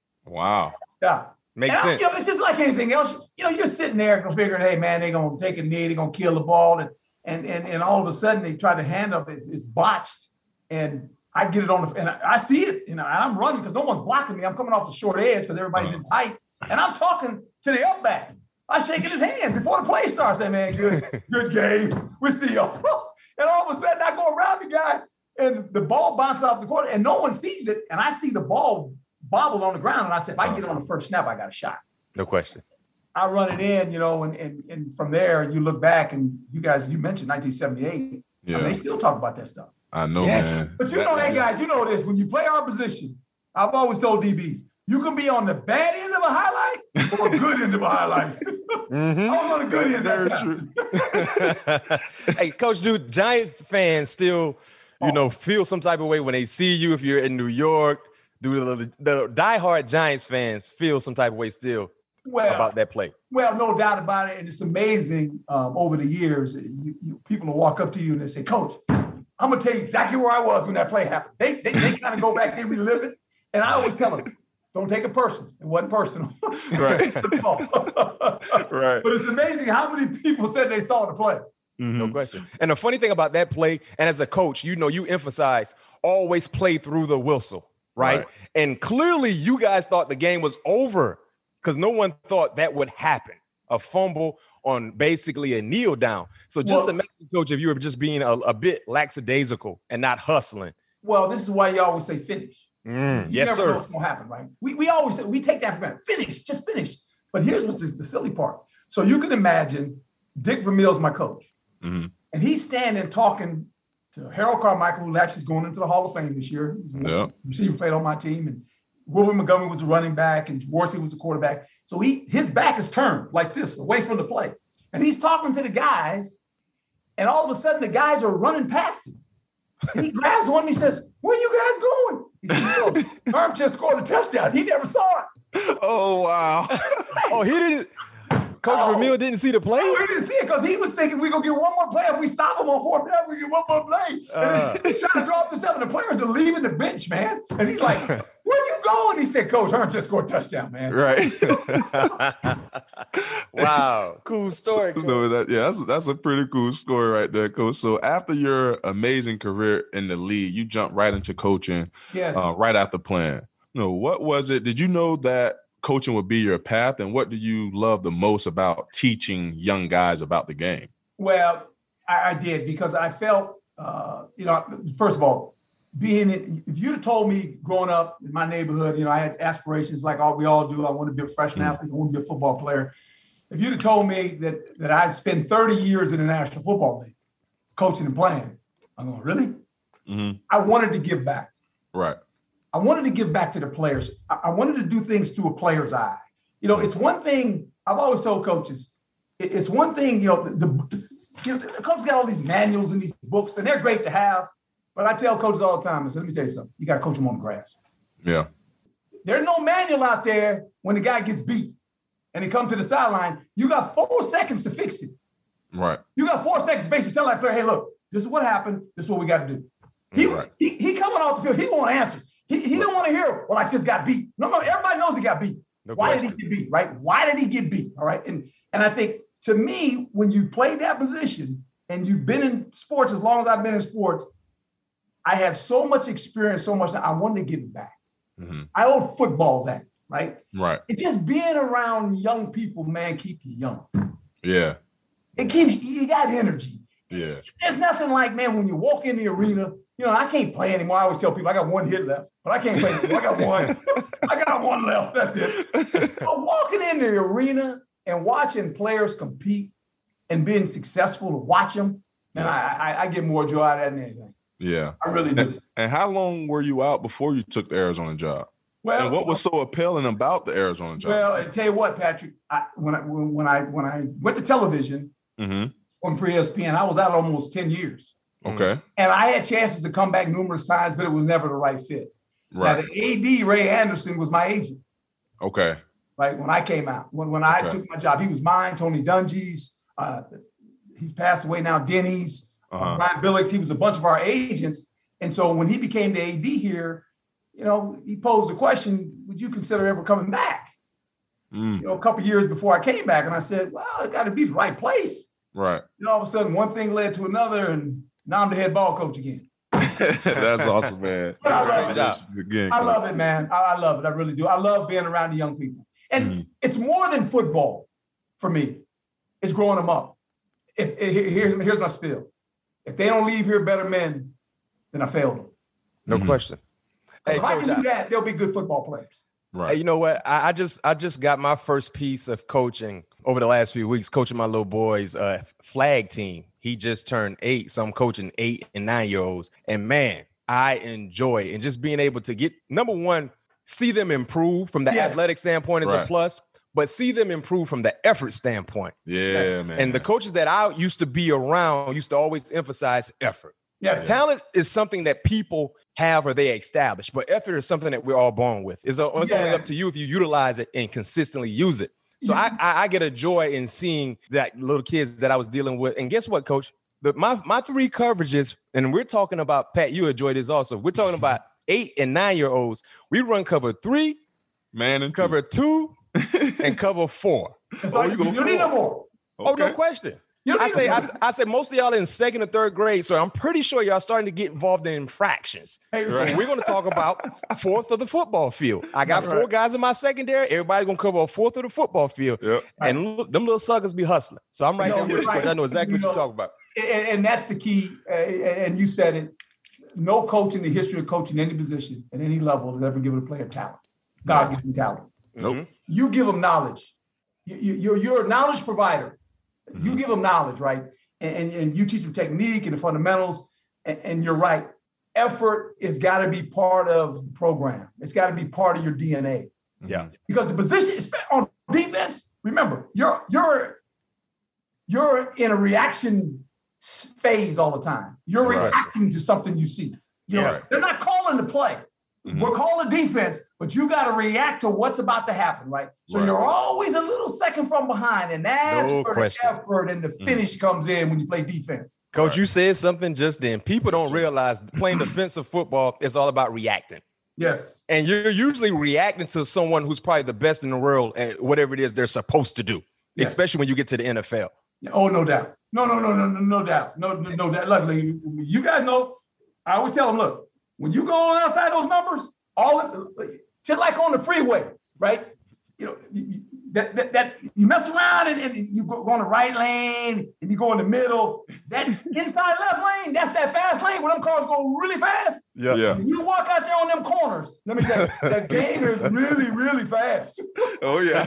Wow. Yeah. Makes sense. You know, it's just like anything else. You know, you're sitting there figuring, hey, man, they're going to take a knee, they're going to kill the ball. And, and, and, and all of a sudden they try to hand up, it, it's botched. And I get it on the, and I, I see it, you know, and I'm running because no one's blocking me. I'm coming off the short edge because everybody's uh-huh. in tight. And I'm talking to the up back. I'm shaking his hand before the play starts. I say, man, good, good game. We'll see y'all. And all of a sudden, I go around the guy, and the ball bounces off the court, and no one sees it. And I see the ball bobble on the ground. And I said, if I can get it on the first snap, I got a shot. No question. I run it in, you know, and and, and from there, you look back, and you guys, you mentioned nineteen seventy-eight. Yeah. I mean, they still talk about that stuff. I know, yes. man. But you know, hey, guys, you know this. When you play our position, I've always told D Bs, you can be on the bad end of a highlight or a good end of a highlight. Mm-hmm. I was on the good end. Very true. Hey, Coach, do Giant fans still, you oh. know, feel some type of way when they see you if you're in New York? Do the, the diehard Giants fans feel some type of way still well, about that play? Well, no doubt about it. And it's amazing um, over the years. You, you, people will walk up to you and they say, Coach, I'm going to tell you exactly where I was when that play happened. They, they, they kind of go back, they relive it. And I always tell them, don't take it personal. It wasn't personal. Right. Right. But it's amazing how many people said they saw the play. Mm-hmm. No question. And the funny thing about that play, and as a coach, you know, you emphasize always play through the whistle, right? right. And clearly you guys thought the game was over because no one thought that would happen. A fumble on basically a kneel down. So just well, imagine, Coach, if you were just being a, a bit lackadaisical and not hustling. Well, this is why you always say finish. Mm, you yes, never sir. know what's going to happen, right? We we always say, we take that for granted. Finish, just finish. But here's what's the, the silly part. So you can imagine Dick Vermeil's my coach. Mm-hmm. And he's standing talking to Harold Carmichael, who actually is going into the Hall of Fame this year. He's yeah. receiver, played on my team. And Wilbur Montgomery was a running back and Worsley was a quarterback. So he his back is turned like this, away from the play. And he's talking to the guys. And all of a sudden, the guys are running past him. And he grabs one and he says, where are you guys going? He says, Herm just scored a touchdown. He never saw it. Oh, wow. Oh, he didn't. Coach oh. Vermeil didn't see the play? No, he didn't see it because he was thinking we're going to get one more play. If we stop him on fourth down, we get one more play. Uh. And he's trying to draw up the seven. The players are leaving the bench, man. And he's like, where are you going. He said, Coach Herm just scored a touchdown, man. Right. Wow. Cool story. So, so that yeah, that's that's a pretty cool story right there, Coach. So after your amazing career in the league, you jumped right into coaching. Yes. Uh, right after playing. You know, what was it? Did you know that coaching would be your path? And what do you love the most about teaching young guys about the game? Well, I, I did because I felt, uh, you know, first of all, being in, if you'd have told me growing up in my neighborhood, you know, I had aspirations like all we all do. I want to be a professional mm. athlete. I want to be a football player. If you'd have told me that that I'd spend thirty years in the National Football League, coaching and playing, I'm going, really? Mm-hmm. I wanted to give back. Right. I wanted to give back to the players. I, I wanted to do things through a player's eye. You know, it's one thing I've always told coaches. It, it's one thing, you know, the, the, you know, the coaches got all these manuals and these books, and they're great to have. But I tell coaches all the time, I said, let me tell you something. You got to coach them on the grass. Yeah. There's no manual out there when the guy gets beat and he comes to the sideline. You got four seconds to fix it. Right. You got four seconds to basically tell that player, hey, look, this is what happened. This is what we got to do. He, right. he he coming off the field. He want answers. He, he don't want to hear, well, I just got beat. No, no, everybody knows he got beat. No Why question. did he get beat, right? Why did he get beat, all right? And, and I think, to me, when you play that position and you've been in sports as long as I've been in sports, I have so much experience, so much that I wanted to give it back. Mm-hmm. I owe football that, right? Right. It just being around young people, man, keep you young. Yeah. It keeps you got energy. Yeah. There's nothing like, man, when you walk in the arena, you know, I can't play anymore. I always tell people I got one hit left, but I can't play anymore. I got one. I got one left. That's it. But walking in the arena and watching players compete and being successful to watch them, man, yeah. I, I, I get more joy out of that than anything. Yeah. I really do. And, and how long were you out before you took the Arizona job? Well, and what was so appealing about the Arizona job? Well, I tell you what, Patrick, I, when I when I when I went to television mm-hmm. on for E S P N, I was out almost ten years. Okay. And I had chances to come back numerous times, but it was never the right fit. Right. Now, the A D, Ray Anderson, was my agent. Okay. Right, when I came out. When, when I okay. took my job, he was mine, Tony Dungy's. Uh, he's passed away now, Denny's. Uh-huh. Uh, Brian Billings, he was a bunch of our agents. And so when he became the A D here, you know, he posed the question, would you consider ever coming back? Mm. You know, a couple of years before I came back. And I said, well, it got to be the right place. Right. And all of a sudden, one thing led to another, and now I'm the head ball coach again. That's awesome, man. But I love it. Again, I love it, man. I, I love it. I really do. I love being around the young people. And mm. it's more than football for me. It's growing them up. If, if, here's, here's my spiel. If they don't leave here better men, then I failed them. No mm-hmm. question. Hey, if I can do that, they'll be good football players. Right. Hey, you know what? I, I just I just got my first piece of coaching over the last few weeks, coaching my little boy's uh, flag team. He just turned eight, so I'm coaching eight and nine year olds. And man, I enjoy it. And just being able to get, number one, see them improve from the yes. athletic standpoint is right. a plus, but see them improve from the effort standpoint. Yeah, man. And the coaches that I used to be around used to always emphasize effort. Yes. Talent is something that people have or they establish, but effort is something that we're all born with. It's, it's yeah. only up to you if you utilize it and consistently use it. So yeah. I, I, I get a joy in seeing that little kids that I was dealing with. And guess what, Coach? The, my, my three coverages, and we're talking about, Pat, you enjoy this also. We're talking about eight and nine-year-olds. We run cover three, man, and cover two, two and cover four. That's oh, you, you don't need no more. Okay. Oh, no question. I say, I, I say most of y'all in second or third grade, so I'm pretty sure y'all starting to get involved in infractions. Hey, so right. we're going to talk about fourth of the football field. I got four right. guys in my secondary. Everybody's going to cover a fourth of the football field. Yep. And right. them little suckers be hustling. So I'm right no, there with right. you. I know exactly you what know, you're talking about. And, and that's the key. Uh, and you said it. No coach in the history of coaching any position at any level has ever given a player talent. God gives them talent. Nope. You give them knowledge. You, you, you're, you're a knowledge provider. You mm-hmm. give them knowledge, right? And, and, and you teach them technique and the fundamentals. And, and you're right. Effort has got to be part of the program. It's got to be part of your D N A. Yeah. Because the position on defense, remember, you're you're you're in a reaction phase all the time. You're right. reacting to something you see. You know, right. they're not calling the play. Mm-hmm. We're calling defense, but you got to react to what's about to happen, right? So right. you're always a little second from behind, and that's no where question. the effort and the finish mm-hmm. comes in when you play defense. Coach, right. you said something just then. People don't realize playing defensive football is all about reacting. Yes. And you're usually reacting to someone who's probably the best in the world at whatever it is they're supposed to do, yes. especially when you get to the N F L. Oh, no doubt. No, no, no, no, no, no doubt. No, no, no doubt. Look, you guys know, I always tell them, look, when you go on outside those numbers, all of, just like on the freeway, right? You know, that that, that you mess around and, and you go on the right lane and you go in the middle. That inside left lane, that's that fast lane where them cars go really fast. Yeah. yeah. You walk out there on them corners. Let me tell you, that game is really, really fast. Oh, yeah.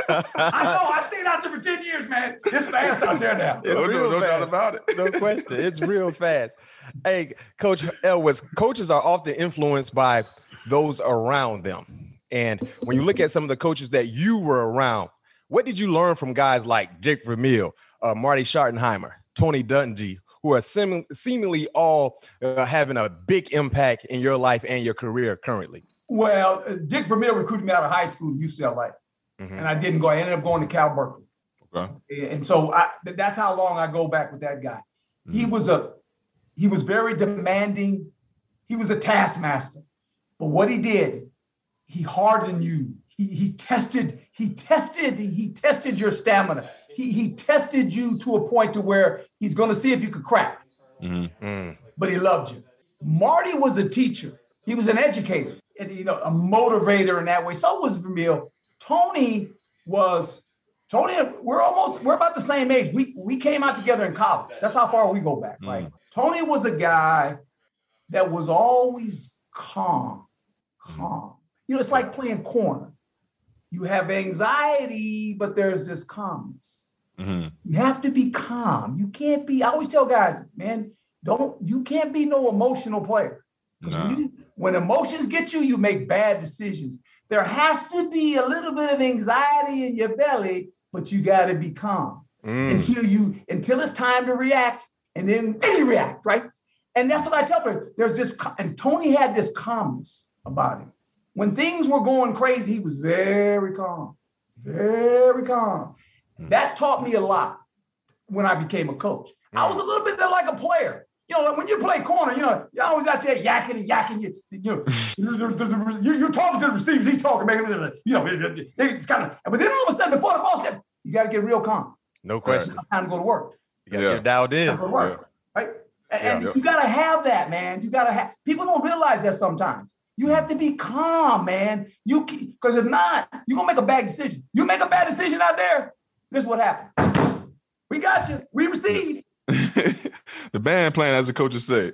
I know. I stayed out there for ten years, man. It's fast out there now. It's no, real no, no fast. doubt about it. No question. It's real fast. Hey, Coach Elwes, coaches are often influenced by those around them. And when you look at some of the coaches that you were around, what did you learn from guys like Dick Vermeil, uh, Marty Schottenheimer, Tony Dungy, who are seem- seemingly all uh, having a big impact in your life and your career currently? Well, uh, Dick Vermeil recruited me out of high school to U C L A, mm-hmm. and I didn't go. I ended up going to Cal Berkeley. Okay. And so I, that's how long I go back with that guy. Mm-hmm. He was a he was very demanding. He was a taskmaster. But what he did, he hardened you. He, he tested, he tested, he tested your stamina. He, he tested you to a point to where he's going to see if you could crack. Mm-hmm. Mm. But he loved you. Marty was a teacher. He was an educator, and, you know, a motivator in that way. So was Vermeil. Tony was, Tony, we're almost, we're about the same age. We, we came out together in college. That's how far we go back, mm. right? Tony was a guy that was always calm, calm. You know, it's like playing corner. You have anxiety, but there's this calmness. Mm-hmm. You have to be calm. You can't be, I always tell guys, man, don't, you can't be no emotional player. Nah. When, you, when emotions get you, you make bad decisions. There has to be a little bit of anxiety in your belly, but you got to be calm mm. until you, until it's time to react. And then, then you react, right? And that's what I tell her. There's this, and Tony had this calmness about him. When things were going crazy, he was very calm, very calm. Mm. That taught me a lot when I became a coach. Mm. I was a little bit like a player. You know, when you play corner, you know, you're always out there yakking and yakking. You, you know, you're talking to the receivers. He's talking, man. You know, it's kind of. But then all of a sudden, before the ball steps, you got to get real calm. No question. It's time to go to work. You got to yeah. get dialed in. Time to work, yeah. Right? And, yeah. and you got to have that, man. You got to have. People don't realize that sometimes. You have to be calm, man. You because if not, you're gonna make a bad decision. You make a bad decision out there. This is what happened. We got you. We received. The band playing, as the coaches say.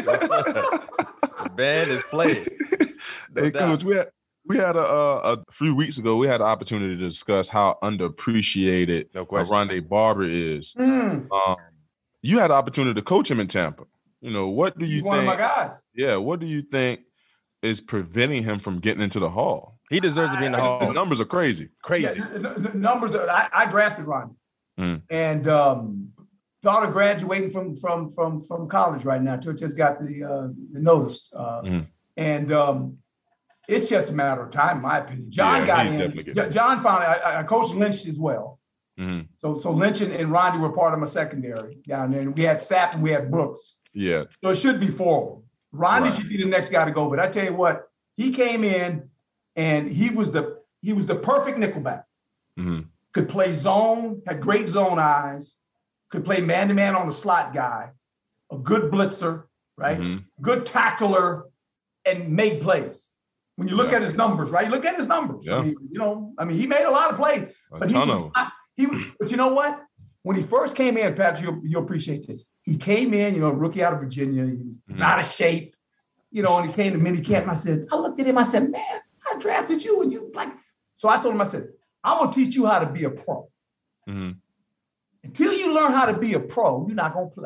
The band is playing. No hey, doubt. Coach, we had we had a, a, a few weeks ago. We had an opportunity to discuss how underappreciated no Rondé Barber is. Mm. Um, you had the opportunity to coach him in Tampa. You know, what do you He's think? One of my guys. Yeah, what do you think is preventing him from getting into the Hall? He deserves to be in the I, Hall. His numbers are crazy. Crazy. Yeah, the, the numbers are, I, I drafted Ronnie. Mm. And um, daughter graduating from from from from college right now. Just got the uh, the notice. Uh, mm. And um, it's just a matter of time, in my opinion. John yeah, got in. J- John found I, I coached Lynch as well. Mm-hmm. So so Lynch and, and Ronnie were part of my secondary down there. And we had Sapp and we had Brooks. Yeah. So it should be forward. Ronnie right. should be the next guy to go. But I tell you what, he came in and he was the he was the perfect nickelback. Mm-hmm. Could play zone, had great zone eyes, could play man-to-man on the slot guy, a good blitzer, right? Mm-hmm. Good tackler, and made plays. When you look yeah. at his numbers, right? You look at his numbers. Yeah. I mean, you know, I mean, he made a lot of plays. A but he ton was, of not, he was, but you know what? When he first came in, Patrick, you'll, you'll appreciate this. He came in, you know, rookie out of Virginia. He was mm-hmm. out of shape, you know, and he came to minicamp, and I said, I looked at him, I said, man, I drafted you, and you like. So I told him, I said, I'm gonna teach you how to be a pro. Mm-hmm. Until you learn how to be a pro, you're not gonna play.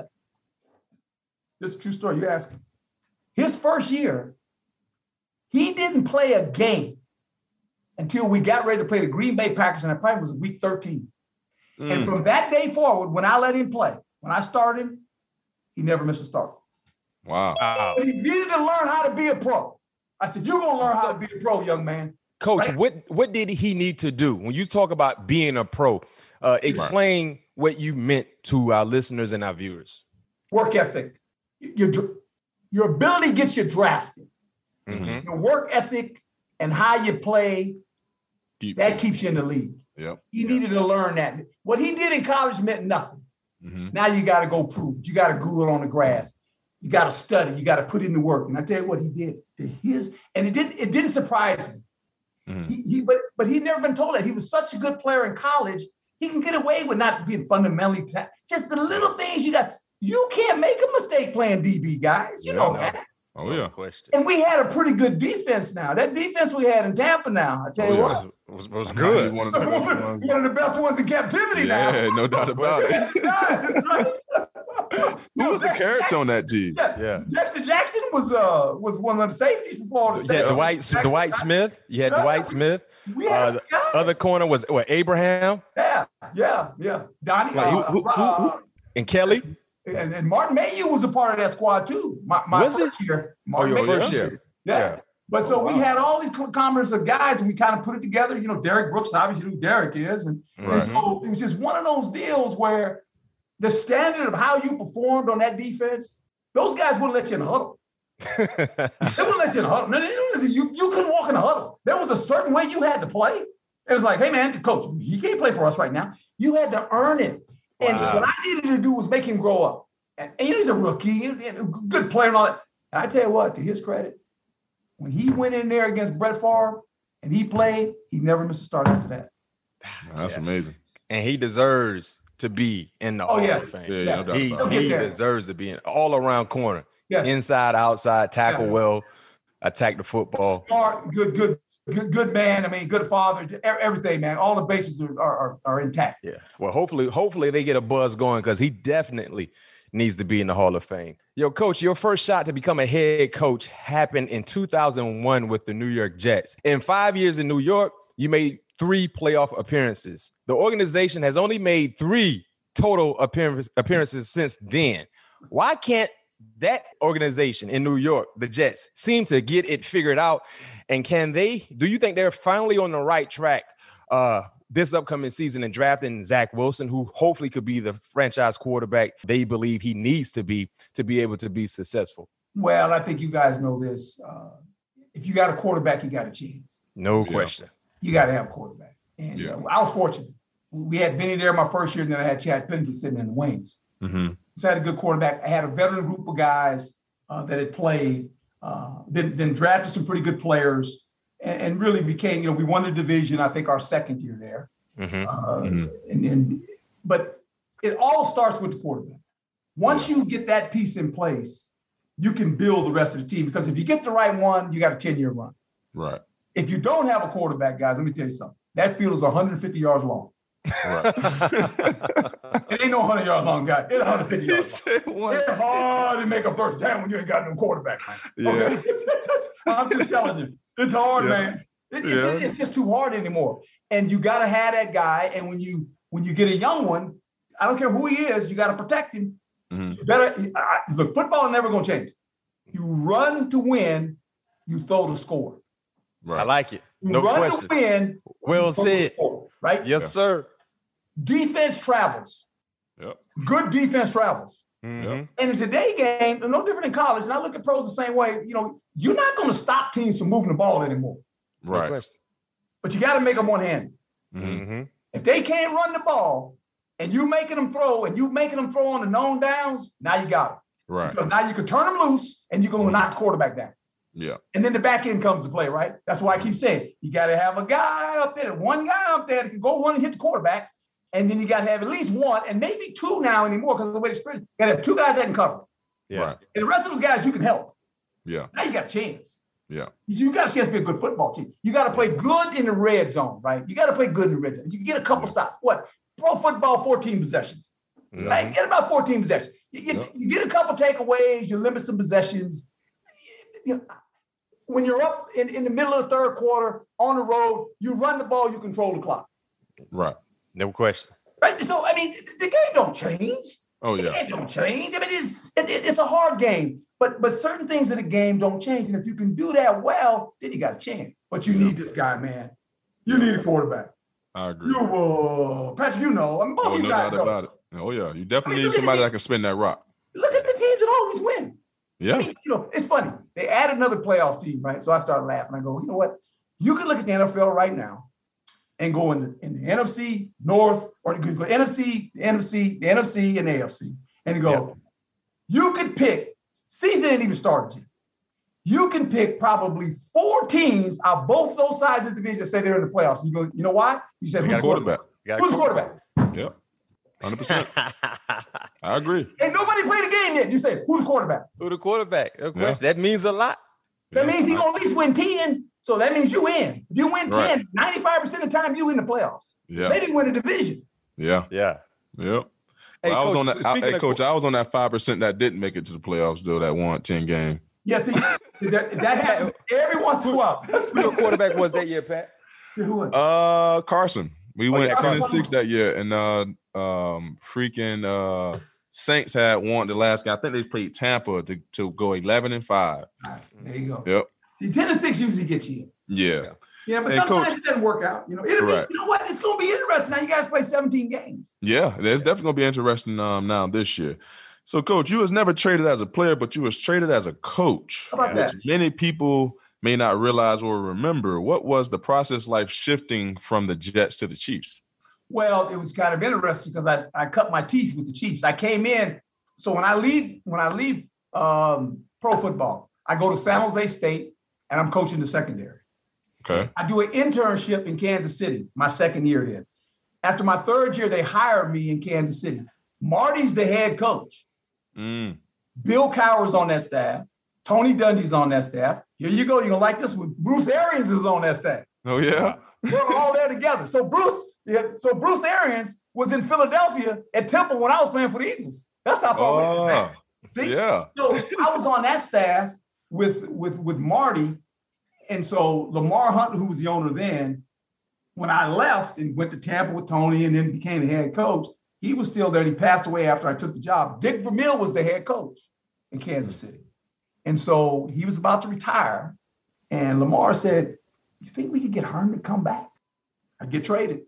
This is a true story. You're asking. His first year, he didn't play a game until we got ready to play the Green Bay Packers, and that probably was week thirteen. Mm. And from that day forward, when I let him play, when I started him, he never missed a start. Wow. But he needed to learn how to be a pro. I said, you're gonna learn how to be a pro, young man. Coach, right? what what did he need to do? When you talk about being a pro, uh, explain right. what you meant to our listeners and our viewers. Work ethic. Your, your ability gets you drafted. Mm-hmm. The work ethic and how you play, Deep that deep. keeps you in the league. Yep. He needed to learn that. What he did in college meant nothing. Mm-hmm. Now you got to go prove it. You got to glue it on the grass. You got to study. You got to put in the work. And I tell you what he did to his, and it didn't it didn't surprise me. Mm-hmm. He, he but but he'd never been told that. He was such a good player in college. He can get away with not being fundamentally ta- just the little things you got. You can't make a mistake playing D B, guys. You Yeah. know that. Oh yeah. Question. And we had a pretty good defense now. That defense we had in Tampa now, I tell Oh, you yeah. what. Was, was Good. good. One of the best ones. One of the best ones in captivity now. Yeah, no doubt about it. That's right. Who was the character on that team? Yeah. Yeah. Jackson Jackson was uh was one of the safeties from Florida You State. had Dwight, Dwight Smith. You had Dwight Smith. We had Uh, some the guys. other corner was what, Abraham Yeah, yeah, yeah. Donnie Like, who- uh, who- who- uh, and Kelly. and, and Martin Mayhew was a part of that squad too. My, my Was first year. Oh, Martin your Mayhew. first year. Yeah. Yeah. But so Oh, we wow. had all these combinations of guys, and we kind of put it together. You know, Derek Brooks, obviously, who Derek is, and, and Right. so it was just one of those deals where the standard of how you performed on that defense, those guys wouldn't let you in the huddle. They wouldn't let you in the huddle. No, no, no, no, You, you couldn't walk in the huddle. There was a certain way you had to play. It was like, hey, man, coach, he can't play for us right now. You had to earn it. And Wow. what I needed to do was make him grow up. And, and you know, he's a rookie, and a good player and all that. And I tell you what, to his credit, when he went in there against Brett Favre and he played, he never missed a start after that. That's Yeah. amazing. And he deserves to be in the Oh, Hall yes. of Fame. Yeah, Yeah. no doubt He, about it. He'll he get there. deserves to be in all around corner, Yes. inside, outside, tackle Yeah. well, attack the football. Smart, good, good, good, good man. I mean, good father, e- everything, man. All the bases are, are, are intact. Yeah. Well, hopefully, hopefully they get a buzz going because he definitely needs to be in the Hall of Fame. Yo, coach, your first shot to become a head coach happened in two thousand one with the New York Jets. In five years in New York, you made three playoff appearances. The organization has only made three total appearance, appearances since then. Why can't that organization in New York, the Jets, seem to get it figured out? And can they, do you think they're finally on the right track uh, this upcoming season in drafting Zach Wilson, who hopefully could be the franchise quarterback they believe he needs to be to be able to be successful? Well, I think you guys know this. Uh, if you got a quarterback, you got a chance. No Yeah. question. You got to have a quarterback. And Yeah. uh, I was fortunate. We had Vinny there my first year, and then I had Chad Pennington sitting in the wings. Mm-hmm. So I had a good quarterback. I had a veteran group of guys uh, that had played, uh, then, then drafted some pretty good players, and, and really became, you know, we won the division, I think, our second year there. Mm-hmm. Uh, Mhm. and, and but it all starts with the quarterback. Once you get that piece in place, you can build the rest of the team, because if you get the right one, you got a ten-year run. Right. If you don't have a quarterback, guys, let me tell you something. That field is one hundred fifty yards long. Right. It ain't no one hundred yard long guy. It's one hundred fifty yards long. It's hard to make a first down when you ain't got no quarterback, man. Okay? I'm just telling you. It's hard, Yeah. man. It, it's, Yeah. it's just too hard anymore. And you got to have that guy. And when you when you get a young one, I don't care who he is, you got to protect him. Mhm. You better I, look. Football is never going to change. You run to win. You throw to score. Right. I like it. You No run question. to win. Well you throw to said. score, right? Yes, Yeah. sir. Defense travels. Yep. Good defense travels. Mhm. And in today's game, no different in college, and I look at pros the same way. You know, you're not going to stop teams from moving the ball anymore, No Right. question. but you got to make them one-handed. Mhm. Mhm. If they can't run the ball, and you making them throw, and you making them throw on the known downs, now you got it. Right. Because now you can turn them loose, and you're going to knock the quarterback down. Yeah. And then the back end comes to play, right? That's why I keep saying you got to have a guy up there, one guy up there that can go run and hit the quarterback. And then you got to have at least one, and maybe two now anymore because of the way the spread. You got to have two guys that can cover. Yeah. Right. And the rest of those guys you can help. Yeah. Now you got a chance. Yeah. You got a chance to be a good football team. You got to play good in the red zone, right? You got to play good in the red zone. You can get a couple stops. What? Pro football, fourteen possessions. Mhm. Right? Get about fourteen possessions. You, you, Yeah. you get a couple takeaways, you limit some possessions. You know, when you're up in, in the middle of the third quarter on the road, you run the ball, you control the clock. Right. No question. Right? So, I mean, the game don't change. Oh The yeah. game don't change. I mean, it's, it, it- it's a hard game, but but certain things in the game don't change. And if you can do that well, then you got a chance. But you need this guy, man. You need a quarterback. I agree. You, uh, Patrick, you know. I mean, both Oh, of you no guys doubt know. about it. Oh yeah. You definitely I mean, need look at somebody the- that can spin that rock. Look at the teams that always win. Yeah. You know, it's funny. They add another playoff team, right? So I started laughing. I go, you know what? You can look at the N F L right now and go in the, in the N F C North, or you could go N F C, the N F C, the N F C, and A F C, and you go, yep. You could pick. Season ain't even started yet. You can pick probably four teams out both those sides of the division that say they're in the playoffs. You go, you know why? You said, you who's quarterback? quarterback? Who's quarterback? Yep. one hundred percent. I agree. Ain't nobody played a game yet. You say, who's the quarterback? Who the quarterback? Yeah. That means a lot. That yeah. means he's going to at least win ten. So that means you in. If you win ten, right. ninety-five percent of the time you in the playoffs. Yeah. They didn't win a division. Yeah. Yeah. Yep. Hey, well, I was coach, on that. I, hey, of, coach, I was on that five percent that didn't make it to the playoffs, though. That won ten game. Yes, yeah, that, that happens every once in a while. Who your quarterback was that year, Pat? Who was? Uh, Carson. We oh, went yeah, ten and six that year, and uh, um, freaking uh, Saints had won the last game. I think they played Tampa to, to go eleven and five. All right, there you go. Yep. See, ten and six usually gets you in. Yeah. Yeah, but hey, sometimes coach, it doesn't work out. You know, it'll right. be, you know what? It's going to be interesting. Now you guys play seventeen games. Yeah, it's definitely going to be interesting um, now this year. So, Coach, you was never traded as a player, but you was traded as a coach. How about which that? Many people may not realize or remember. What was the process like shifting from the Jets to the Chiefs? Well, it was kind of interesting because I, I cut my teeth with the Chiefs. I came in. So when I leave, when I leave um, pro football, I go to San Jose State and I'm coaching the secondary. Okay. I do an internship in Kansas City, my second year then. After my third year, they hired me in Kansas City. Marty's the head coach. Mm. Bill Cowher's on that staff. Tony Dungy's on that staff. Here you go. You're going to like this one. Bruce Arians is on that staff. Oh, yeah? We're all there together. So Bruce, yeah, so Bruce Arians was in Philadelphia at Temple when I was playing for the Eagles. That's how far oh, we went. See? Yeah. So I was on that staff with, with, with Marty. And so Lamar Hunt, who was the owner then, when I left and went to Tampa with Tony and then became the head coach, he was still there. And he passed away after I took the job. Dick Vermeil was the head coach in Kansas City. And so he was about to retire. And Lamar said, you think we could get Herm to come back? I get traded.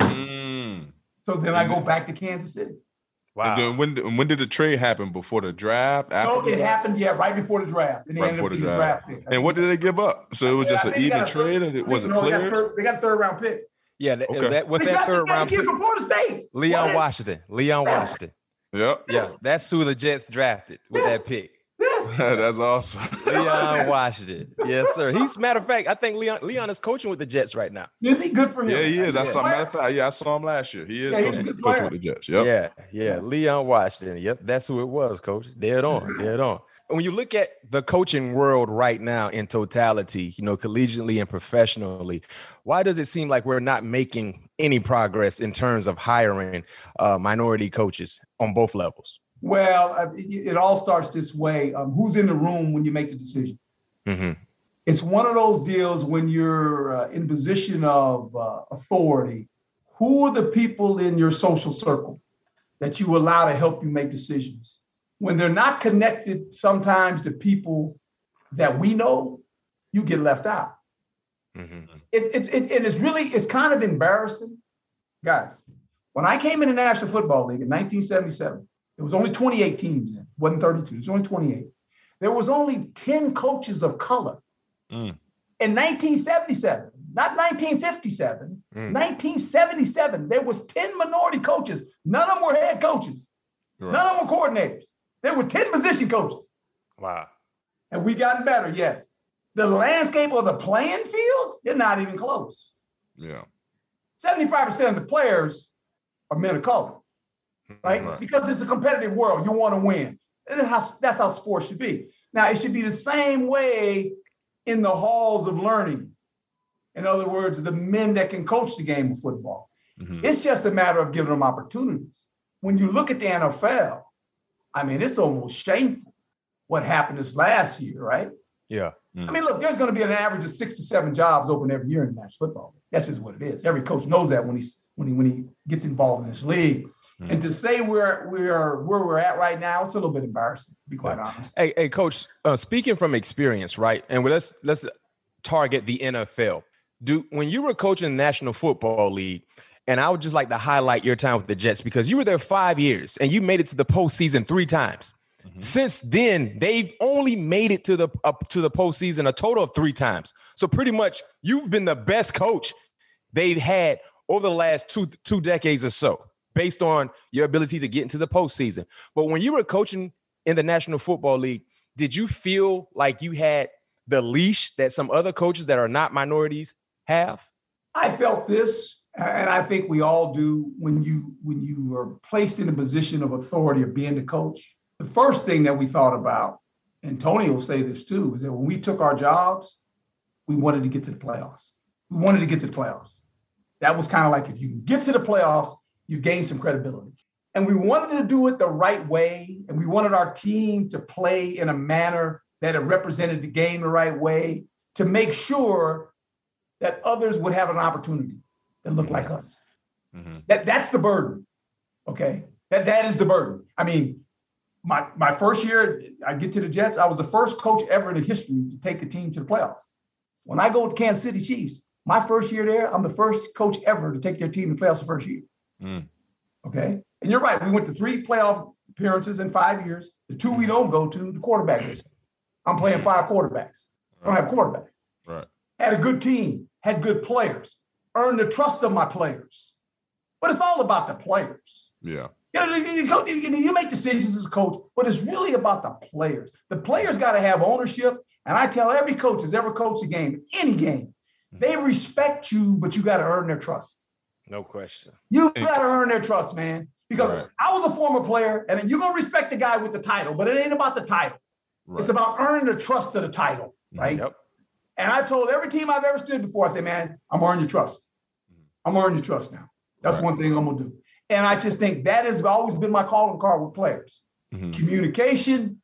Mm. So then I go back to Kansas City. Wow. And then when, when did the trade happen? Before the draft? After no, it happened, yeah, right before the draft. And they right ended before up the draft. draft pick. And what did they give up? So it was yeah, just an even trade? And it was a no, player? They got, third, they got a third round pick. Yeah, that, okay. that, with they that got, third round pick pick. from Florida State. Leon what? Washington. Leon yes. Washington. Yep. Yeah, that's who the Jets drafted with yes. that pick. Yes. That's awesome. Leon Washington. Yes, sir. He's matter of fact, I think Leon Leon is coaching with the Jets right now. Is he good for him? Yeah, he is. I yeah. saw matter of fact, yeah, I saw him last year. He is yeah, coaching, coaching with the Jets. Yep. Yeah, yeah. Leon Washington. Yep, that's who it was, coach. Dead on, dead on. When you look at the coaching world right now in totality, you know, collegiately and professionally, why does it seem like we're not making any progress in terms of hiring uh, minority coaches on both levels? Well, it, it all starts this way. Um, who's in the room when you make the decision? Mm-hmm. It's one of those deals when you're uh, in position of uh, authority. Who are the people in your social circle that you allow to help you make decisions? When they're not connected sometimes to people that we know, you get left out. Mm-hmm. It's, it's, it, it is really, it's kind of embarrassing. Guys, when I came in the National Football League in nineteen seventy-seven, there was only twenty-eight teams then. It wasn't thirty-two. It was only twenty-eight. There was only ten coaches of color. Mm. In nineteen seventy-seven, not nineteen fifty-seven, Mm. nineteen seventy-seven, there was ten minority coaches. None of them were head coaches. Right. None of them were coordinators. There were ten position coaches. Wow. And we gotten better, yes. The landscape of the playing field, they're not even close. Yeah. seventy-five percent of the players are men of color. Right? Right. Because it's a competitive world. You want to win. That's how, that's how sports should be. Now, it should be the same way in the halls of learning. In other words, the men that can coach the game of football. Mm-hmm. It's just a matter of giving them opportunities. When you look at the N F L, I mean, it's almost shameful what happened this last year, right? Yeah. I mean, look, there's going to be an average of six to seven jobs open every year in the National Football League. That's just what it is. Every coach knows that when he's when he when he gets involved in this league. Mm. And to say we're we're where we're at right now, it's a little bit embarrassing, to be quite honest. Hey, hey, coach. Uh, speaking from experience, right? And let's let's target the N F L. Do when you were coaching the National Football League, and I would just like to highlight your time with the Jets because you were there five years and you made it to the postseason three times. Mm-hmm. Since then, they've only made it to the up to the postseason a total of three times. So pretty much, you've been the best coach they've had over the last two two decades or so, based on your ability to get into the postseason. But when you were coaching in the National Football League, did you feel like you had the leash that some other coaches that are not minorities have? I felt this, and I think we all do, when you when you are placed in a position of authority of being the coach. The first thing that we thought about, and Tony will say this too, is that when we took our jobs, we wanted to get to the playoffs. We wanted to get to the playoffs. That was kind of like, if you get to the playoffs, you gain some credibility. And we wanted to do it the right way, and we wanted our team to play in a manner that it represented the game the right way, to make sure that others would have an opportunity that look like us. Mm-hmm. That, that's the burden, okay? That, that is the burden. I mean, my, my first year, I get to the Jets, I was the first coach ever in the history to take a team to the playoffs. When I go with the Kansas City Chiefs, my first year there, I'm the first coach ever to take their team to the playoffs the first year. Mm. Okay? And you're right, we went to three playoff appearances in five years. The two we don't go to, the quarterback is. I'm playing five quarterbacks. I don't have a quarterback. Right. Had a good team, had good players, earned the trust of my players. But it's all about the players. Yeah. You know, you, you, you make decisions as a coach, but it's really about the players. The players got to have ownership. And I tell every coach that's ever coached a game, any game, they respect you, but you got to earn their trust. No question. You got to earn their trust, man. Because right. I was a former player, and you're going to respect the guy with the title, but it ain't about the title. Right. It's about earning the trust of the title, right? Yep. And I told every team I've ever stood before, I say, man, I'm earning your trust. I'm earning your trust now. That's right. one thing I'm going to do. And I just think that has always been my calling card with players. Mm-hmm. Communication,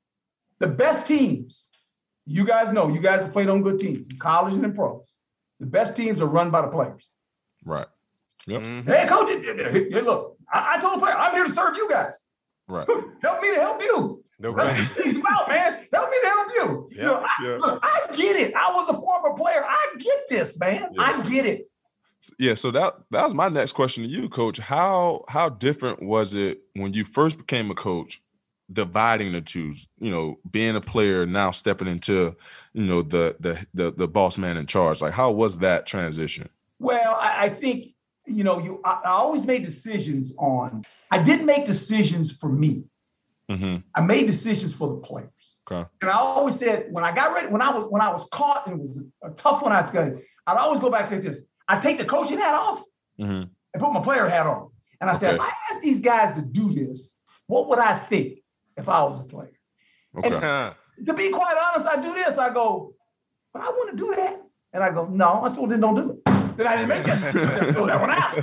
the best teams, you guys know, you guys have played on good teams, in college and in pros. The best teams are run by the players. Right. Yep. Mm-hmm. Hey, coach, hey, look, I, I told the player, I'm here to serve you guys. Right. Help me to help you. No right. Things about, man. Help me to help you. Yeah, you know, I, yeah. Look, I get it. I was a former player. I get this, man. Yeah. I get it. Yeah, so that that was my next question to you, Coach. How how different was it when you first became a coach, dividing the two? You know, being a player, now stepping into, you know, the the the, the boss man in charge. Like, how was that transition? Well, I, I think you know, you I, I always made decisions on. I didn't make decisions for me. Mm-hmm. I made decisions for the players. Okay. And I always said when I got ready, when I was when I was caught, and it was a tough one. I'd say I'd always go back to this. I take the coaching hat off mm-hmm. and put my player hat on. And I okay. said, if I asked these guys to do this, what would I think if I was a player? Okay. And to be quite honest, I do this. I go, but I want to do that. And I go, no. I said, well, then don't do it. Then I didn't make that. I throw that one out.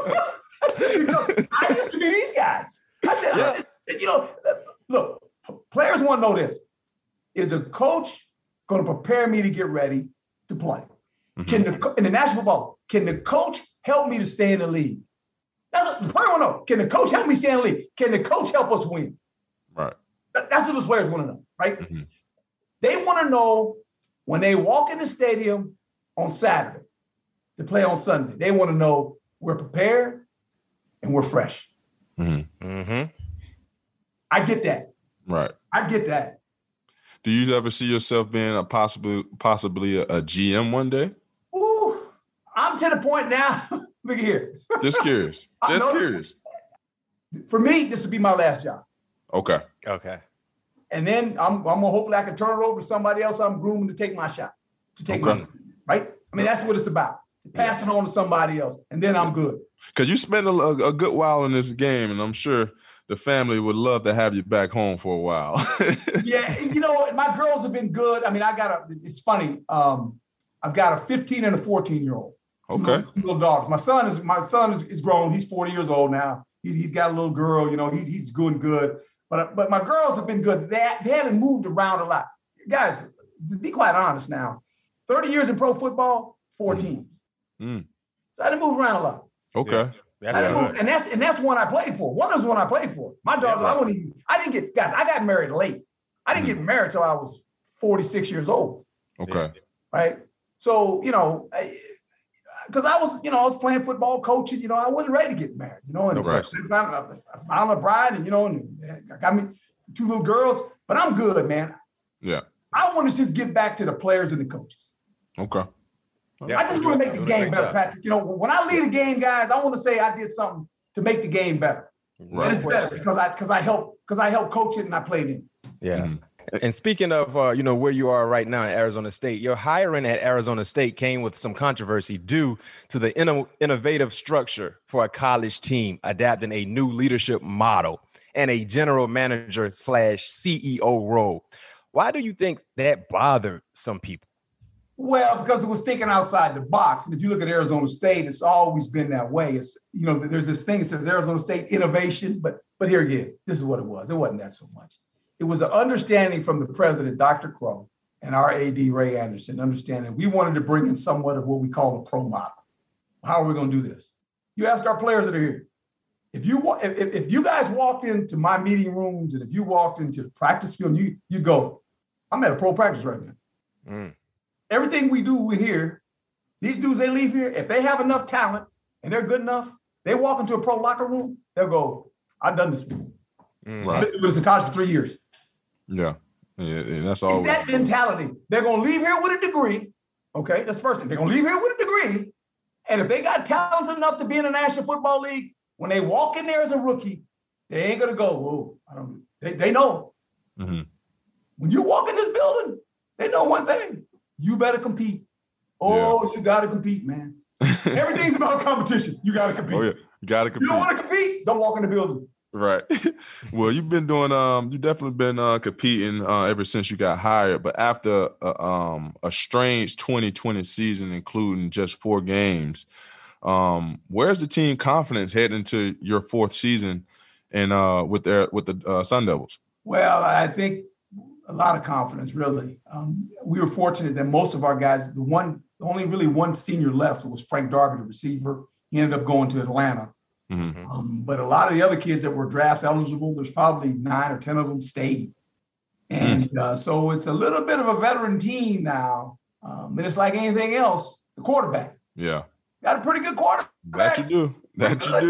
I said, you know, I used to be these guys. I said, yeah. I just, you know, look, players want to know this. Is a coach going to prepare me to get ready to play? Can the in the National Football, can the coach help me to stay in the league? That's what the player want to know. Can the coach help me stay in the league? Can the coach help us win? Right. That, that's what those players want to know, right? Mm-hmm. They want to know when they walk in the stadium on Saturday to play on Sunday. They want to know we're prepared and we're fresh. Mm-hmm. Mm-hmm. I get that. Right. I get that. Do you ever see yourself being a possibly possibly a, a G M one day? Ooh, I'm to the point now. Look here. Just curious. Just curious. For me, this would be my last job. Okay. Okay. And then I'm, I'm gonna hopefully I can turn it over to somebody else I'm grooming to take my shot, to take okay. my right. I mean, that's what it's about. Pass it on to somebody else, and then I'm good. Because you spent a, a good while in this game, and I'm sure the family would love to have you back home for a while. Yeah, you know, my girls have been good. I mean, I got a. It's funny. Um, I've got a fifteen and a fourteen year old. Okay. Two little, two little daughters. My son is my son is, is grown. He's forty years old now. He's he's got a little girl. You know, he's he's doing good. But but my girls have been good. They, they haven't moved around a lot. Guys, to be quite honest now, thirty years in pro football, four mm. teams. Mm. So I didn't move around a lot. Okay. Yeah. That's move, and that's and that's one I played for. One was one I played for. My daughter, yeah, right. I wouldn't even. I didn't get guys. I got married late. I didn't mm. get married till I was forty-six years old. Okay. Right. So you know, because I, I was, you know, I was playing football, coaching. You know, I wasn't ready to get married. You know, and no right. I, found, I found a bride, and you know, and I got me. two little girls, but I'm good, man. Yeah. I want to just get back to the players and the coaches. Okay. Yeah, I just want to make the game better, job. Patrick. You know, when I lead a game, guys, I want to say I did something to make the game better. Right. And it's better because I because I help because I help coach it and I played it. Yeah. Mm-hmm. And speaking of, uh, you know, where you are right now in Arizona State, your hiring at Arizona State came with some controversy due to the inno- innovative structure for a college team, adapting a new leadership model and a general manager slash C E O role. Why do you think that bothered some people? Well, because it was thinking outside the box. And if you look at Arizona State, it's always been that way. It's, you know, there's this thing that says Arizona State innovation, but but here again, this is what it was. It wasn't that so much. It was an understanding from the president, Doctor Crow, and our A D, Ray Anderson, understanding we wanted to bring in somewhat of what we call a pro model. How are we going to do this? You ask our players that are here. If you if, if you guys walked into my meeting rooms and if you walked into the practice field, you you go, I'm at a pro practice right now. Mm. Everything we do in here, these dudes, they leave here, if they have enough talent and they're good enough, they walk into a pro locker room, they'll go, I've done this before. Mm. Right. I've been with this in college for three years. Yeah. Yeah, yeah, that's all. That mentality. They're going to leave here with a degree. Okay, that's the first thing. They're going to leave here with a degree. And if they got talent enough to be in the National Football League, when they walk in there as a rookie, they ain't going to go, whoa, I don't, they, they know. Mm-hmm. When you walk in this building, they know one thing. You better compete. Oh, yeah. You got to compete, man. Everything's about competition. You got to compete. Oh, yeah. You got to compete. You don't want to compete? Don't walk in the building. Right. Well, you've been doing, um, you definitely been uh, competing uh, ever since you got hired. But after uh, um, a strange twenty twenty season, including just four games, um, where's the team confidence heading into your fourth season and uh, with their with the uh, Sun Devils? Well, I think a lot of confidence, really. Um, we were fortunate that most of our guys, the one, only really one senior left was Frank Darby, the receiver. He ended up going to Atlanta. Mm-hmm. Um, but a lot of the other kids that were draft eligible, there's probably nine or ten of them stayed. And mm-hmm. uh, so it's a little bit of a veteran team now. Um, and it's like anything else, the quarterback. Yeah. Got a pretty good quarterback. That you do. That you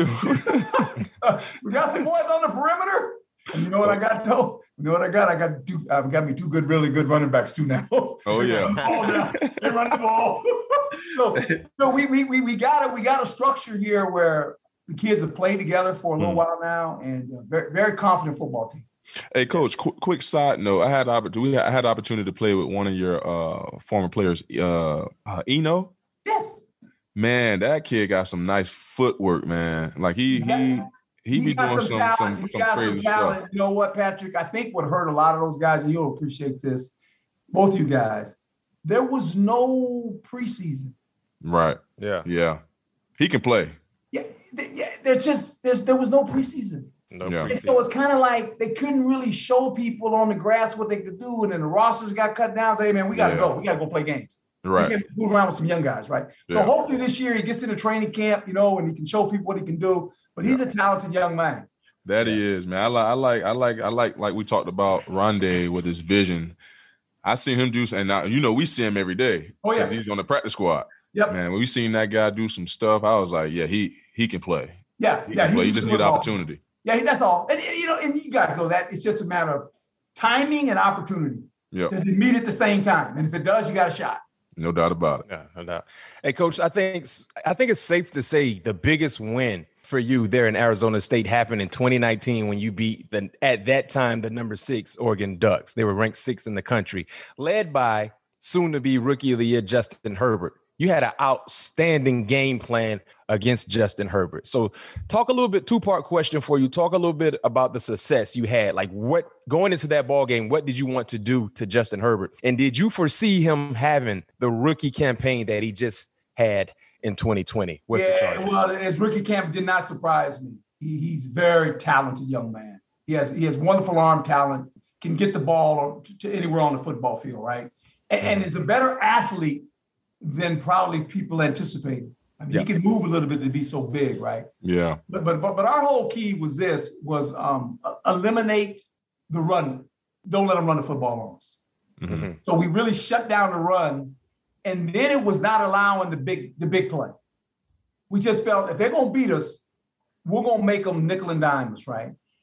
do. uh, we got some boys on the perimeter. And you know what I got, though? You know what I got? I got two, I've got me two good, really good running backs, too, now. Oh, yeah. They run the ball. So, so we, we, we, we got it. We got a structure here where the kids have played together for a little mm. while now, and uh, very, very confident football team. Hey, Coach, qu- quick side note. I had opportunity. I had opportunity to play with one of your uh, former players, uh, uh, Eno. Yes. Man, that kid got some nice footwork, man. Like he he he, he be doing some some, some, he some got crazy some talent. stuff. You know what, Patrick? I think what hurt a lot of those guys, and you'll appreciate this, both of you guys. There was no preseason. Right. Yeah. Yeah. He can play. Yeah. Yeah. There's just there's there was no preseason. No yeah. And so it's kind of like they couldn't really show people on the grass what they could do, and then the rosters got cut down. Say, hey, man, we got to yeah. go. We got to go play games. Right. We can't fool around with some young guys, right? Yeah. So hopefully this year he gets into training camp, you know, and he can show people what he can do. But he's yeah. a talented young man. That yeah. he is, man. I like, I like, I like, I like, like we talked about Rondé with his vision. I seen him do, and now you know we see him every day. Oh yeah, he's on the practice squad. Yep, man. When we seen that guy do some stuff, I was like, yeah, he he can play. Yeah, he yeah, he just need opportunity. Yeah, that's all. And, and you know, and you guys know that it's just a matter of timing and opportunity. Yeah, does it meet at the same time? And if it does, you got a shot. No doubt about it. Yeah, no doubt. Hey, Coach, I think I think it's safe to say the biggest win for you there in Arizona State happened in twenty nineteen when you beat the at that time the number six Oregon Ducks. They were ranked sixth in the country, led by soon-to-be Rookie of the Year Justin Herbert. You had an outstanding game plan against Justin Herbert. So talk a little bit, two-part question for you. Talk a little bit about the success you had. Like what going into that ball game, what did you want to do to Justin Herbert? And did you foresee him having the rookie campaign that he just had in twenty twenty with yeah, the Chargers? Well, his rookie camp did not surprise me. He, he's a very talented young man. He has he has wonderful arm talent, can get the ball to, to anywhere on the football field, right? And, and is a better athlete than probably people anticipated. I mean, yeah. he can move a little bit to be so big, right? Yeah. But but but, but our whole key was this, was um, eliminate the run. Don't let them run the football on us. Mm-hmm. So we really shut down the run. And then it was not allowing the big the big play. We just felt if they're going to beat us, we're going to make them nickel and dime us, right?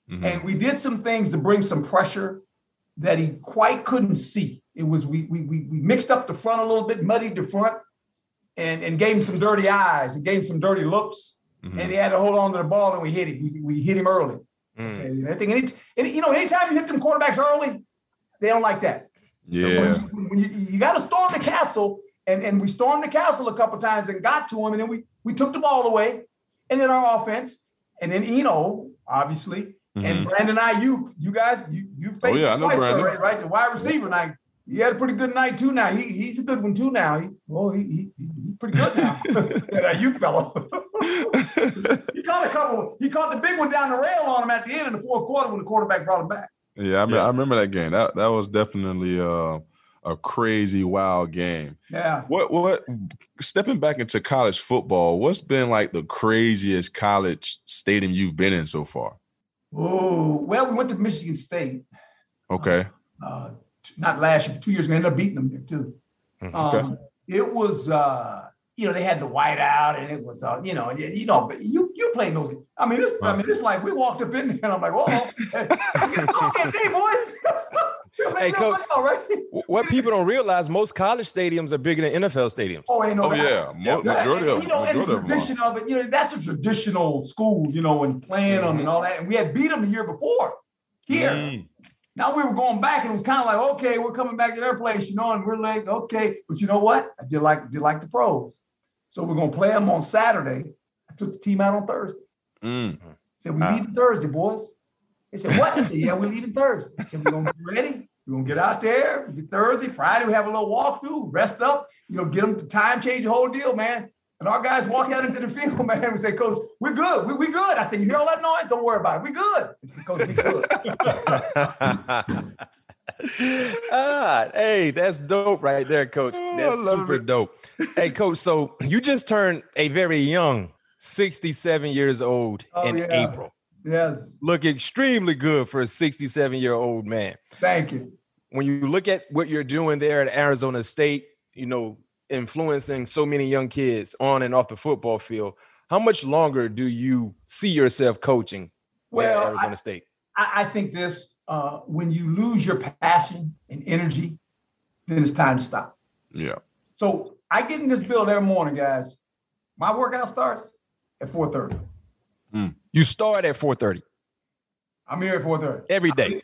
Mm-hmm. And we did some things to bring some pressure that he quite couldn't see. It was we we we, we mixed up the front a little bit, muddied the front, and, and gave him some dirty eyes and gave him some dirty looks. Mm-hmm. And he had to hold on to the ball, and we hit him. We, we hit him early. Mm. Okay. And I think any, any, you know, anytime you hit them quarterbacks early, they don't like that. Yeah. So when you, when you, you got to storm the castle, and, and we stormed the castle a couple times and got to him, and then we we took the ball away, and then our offense, and then Eno, obviously, mm-hmm. and Brandon Ayuk. You guys, you you faced oh, yeah, him twice already, right? The wide receiver night. He had a pretty good night too. Now he he's a good one too. Now he oh he, he he's pretty good now. That Ayuk fellow. he caught a couple. He caught the big one down the rail on him at the end in the fourth quarter when the quarterback brought him back. Yeah, I, mean, yeah. I remember that game. That that was definitely uh, a crazy, wild game. Yeah. What what stepping back into college football? What's been like the craziest college stadium you've been in so far? Oh well, we went to Michigan State. Okay. Uh, uh, not last year, but two years ago. Ended up beating them there too. Okay. Um, it was. Uh, You know, they had the white out, and it was, uh, you know, you, you know, you you playing those games. I mean, it's, I mean, it's like we walked up in there, and I'm like, oh, hey, hey boys. Hey, Coach, right? What people don't realize, most college stadiums are bigger than N F L stadiums. Oh, ain't no oh yeah, Mo- majority of you know, majority and the tradition of, of it, you know, that's a traditional school, you know, and playing mm-hmm. them and all that. And we had beat them the year before here. Mm. Now we were going back, and it was kind of like, okay, we're coming back to their place, you know, and we're like, okay, but you know what? I did like did like the pros. So we're going to play them on Saturday. I took the team out on Thursday. Mm. I said, we leaving Thursday, boys. They said, what? I said, yeah, we're leaving Thursday. I said, we're going to get ready. We're going to get out there. We get Thursday, Friday, we have a little walkthrough, rest up, you know, get them to time change the whole deal, man. And our guys walk out into the field, man. We say, Coach, we're good. We, we good. I said, you hear all that noise? Don't worry about it. We good. I said, Coach, we good. ah, hey, that's dope right there, Coach. That's super it. dope. Hey, Coach, so you just turned a very young sixty-seven years old oh, in yeah. April. Yes. Look extremely good for a sixty-seven-year-old man. Thank you. When you look at what you're doing there at Arizona State, you know, influencing so many young kids on and off the football field, how much longer do you see yourself coaching well, at Arizona I, State? I, I think this. Uh, when you lose your passion and energy, then it's time to stop. Yeah. So I get in this building every morning, guys. My workout starts at four thirty. Mm. You start at four thirty? I'm here at four thirty. Every day?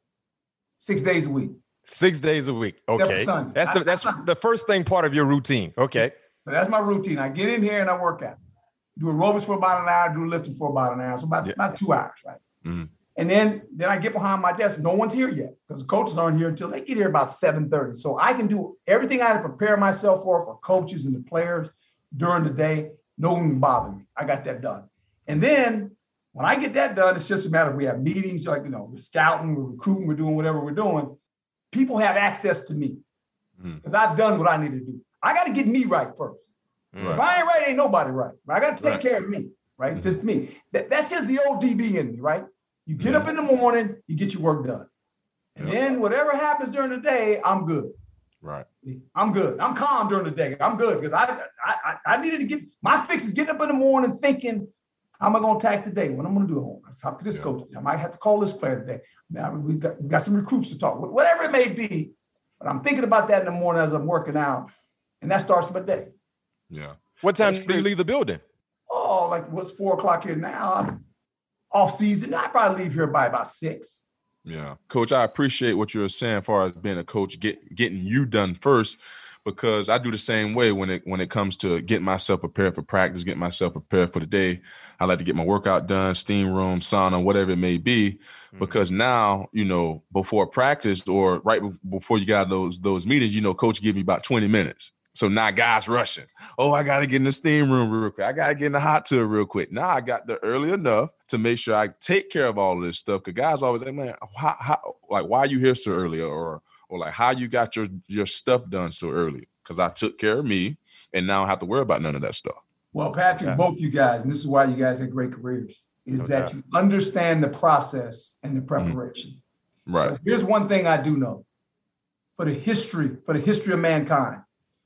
Six days a week. Six days a week. Okay. That's the that's the first thing part of your routine. Okay. So that's my routine. I get in here and I work out. Do aerobics for about an hour, do lifting for about an hour. So about, yeah. about two hours, right? Mm. And then, then I get behind my desk. No one's here yet because the coaches aren't here until they get here about seven thirty. So I can do everything I had to prepare myself for, for coaches and the players during the day. No one can bother me. I got that done. And then when I get that done, it's just a matter of we have meetings, like, you know, we're scouting, we're recruiting, we're doing whatever we're doing. People have access to me because mm. I've done what I need to do. I got to get me right first. Right. If I ain't right, ain't nobody right. I got to take right. care of me, right? Mm-hmm. Just me. That, that's just the old D B in me, right? You get up in the morning, you get your work done. And yep. then whatever happens during the day, I'm good. Right. I'm good. I'm calm during the day. I'm good because I I I needed to get my fix is getting up in the morning thinking, how am I going to attack today? What I'm going to do at home? I talk to this yeah. coach. I might have to call this player today. Now we've got, we've got some recruits to talk with, whatever it may be. But I'm thinking about that in the morning as I'm working out. And that starts my day. Yeah. What time do you leave the building? Oh, like what's four o'clock here now? I'm off season. I probably leave here by about six. Yeah. Coach, I appreciate what you were saying as far as being a coach, get, getting you done first, because I do the same way when it when it comes to getting myself prepared for practice, getting myself prepared for the day. I like to get my workout done, steam room, sauna, whatever it may be, mm-hmm. because now, you know, before practice or right before you got those those meetings, you know, coach give me about twenty minutes. So now guys rushing. Oh, I got to get in the steam room real quick. I got to get in the hot tub real quick. Now I got there early enough to make sure I take care of all of this stuff. Because guys always say, man, how, how, like, why are you here so early? Or, or like, how you got your, your stuff done so early? Because I took care of me, and now I don't have to worry about none of that stuff. Well, Patrick, okay. both you guys, and this is why you guys have great careers, is okay. that you understand the process and the preparation. Mm-hmm. Right. Here's one thing I do know. For the history, for the history of mankind,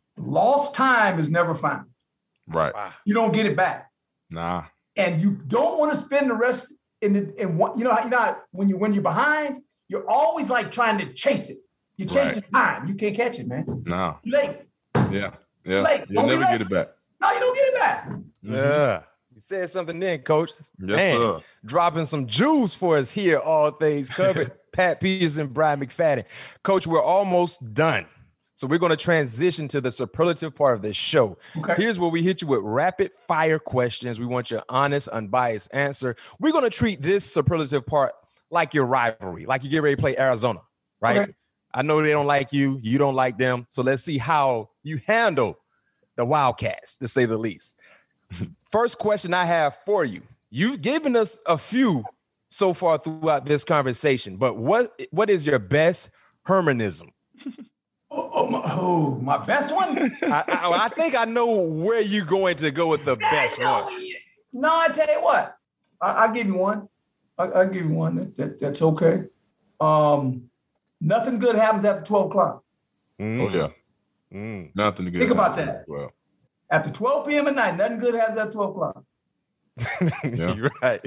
lost time is never found. Right. You don't get it back. Nah. And you don't want to spend the rest in the in one, you know how you know how when you when you're behind, you're always like trying to chase it. You chase the time. You can't catch it, man. No. You're late. Yeah. Yeah. Late. You'll Don't never be get it back. No, you don't get it back. Mm-hmm. Yeah. You said something then, Coach. Yes, Man, sir. Dropping some jewels for us here, all things covered. Pat Peterson, Brian McFadden. Coach, we're almost done. So we're going to transition to the superlative part of this show. Okay. Here's where we hit you with rapid fire questions. We want your honest, unbiased answer. We're going to treat this superlative part like your rivalry, like you get ready to play Arizona, right? Okay. I know they don't like you. You don't like them. So let's see how you handle the Wildcats, to say the least. First question I have for you. You've given us a few so far throughout this conversation, but what what is your best Hermanism? Oh, oh, my, oh, my best one? I, I, I think I know where you're going to go with the best no, one. No, I tell you what. I, I'll give you one. I, I'll give you one. That, that, that's okay. Um, nothing good happens after twelve o'clock. Mm. Oh, yeah. Mm. Nothing good. Think about that. Well. After twelve p.m. at night, nothing good happens after twelve o'clock. Yeah. You're right.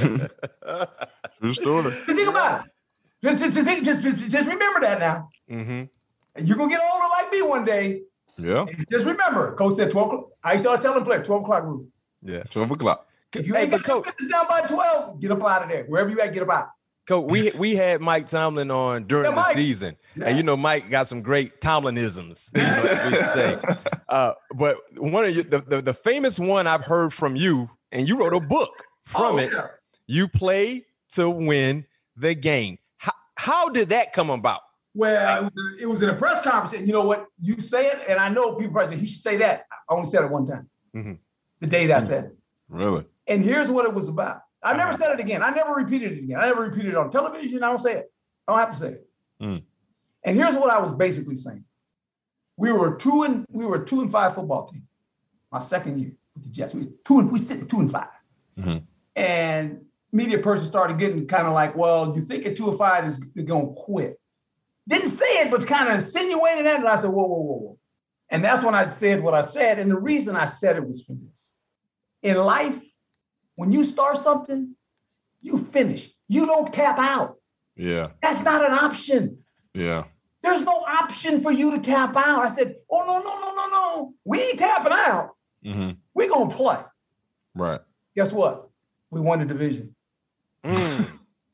True story. Just think about it. Just, just, just, just, just, just remember that now. Mm-hmm. You're going to get older like me one day. Yeah. Just remember, Coach said twelve o'clock. I used to tell them players, twelve o'clock rule. Yeah. twelve o'clock. If you hey, ain't got Coach, down by twelve, get up out of there. Wherever you at, get up out. Coach, we we had Mike Tomlin on during yeah, the Mike. season, yeah. and you know Mike got some great Tomlinisms. You know, as we should say. Uh, but one of you, the, the the famous one I've heard from you, and you wrote a book from oh, it. Yeah. You play to win the game. How, how did that come about? Well, it was, it was in a press conference, and you know what? You say it, and I know people probably say, he should say that. I only said it one time. Mm-hmm. The day that I said it. Really? And here's what it was about. I never said it again. I never repeated it again. I never repeated it on television. I don't say it. I don't have to say it. Mm. And here's what I was basically saying. We were two and we were a two and five football team. My second year with the Jets. We were two and we sit two and five. Mm-hmm. And media person started getting kind of like, well, you think a two and five is gonna quit. Didn't say it, but kind of insinuated that. And I said, whoa, whoa, whoa, whoa. And that's when I said what I said. And the reason I said it was for this. In life, when you start something, you finish. You don't tap out. Yeah. That's not an option. Yeah. There's no option for you to tap out. I said, oh, no, no, no, no, no. We ain't tapping out. Mm-hmm. We're going to play. Right. Guess what? We won the division. Mm.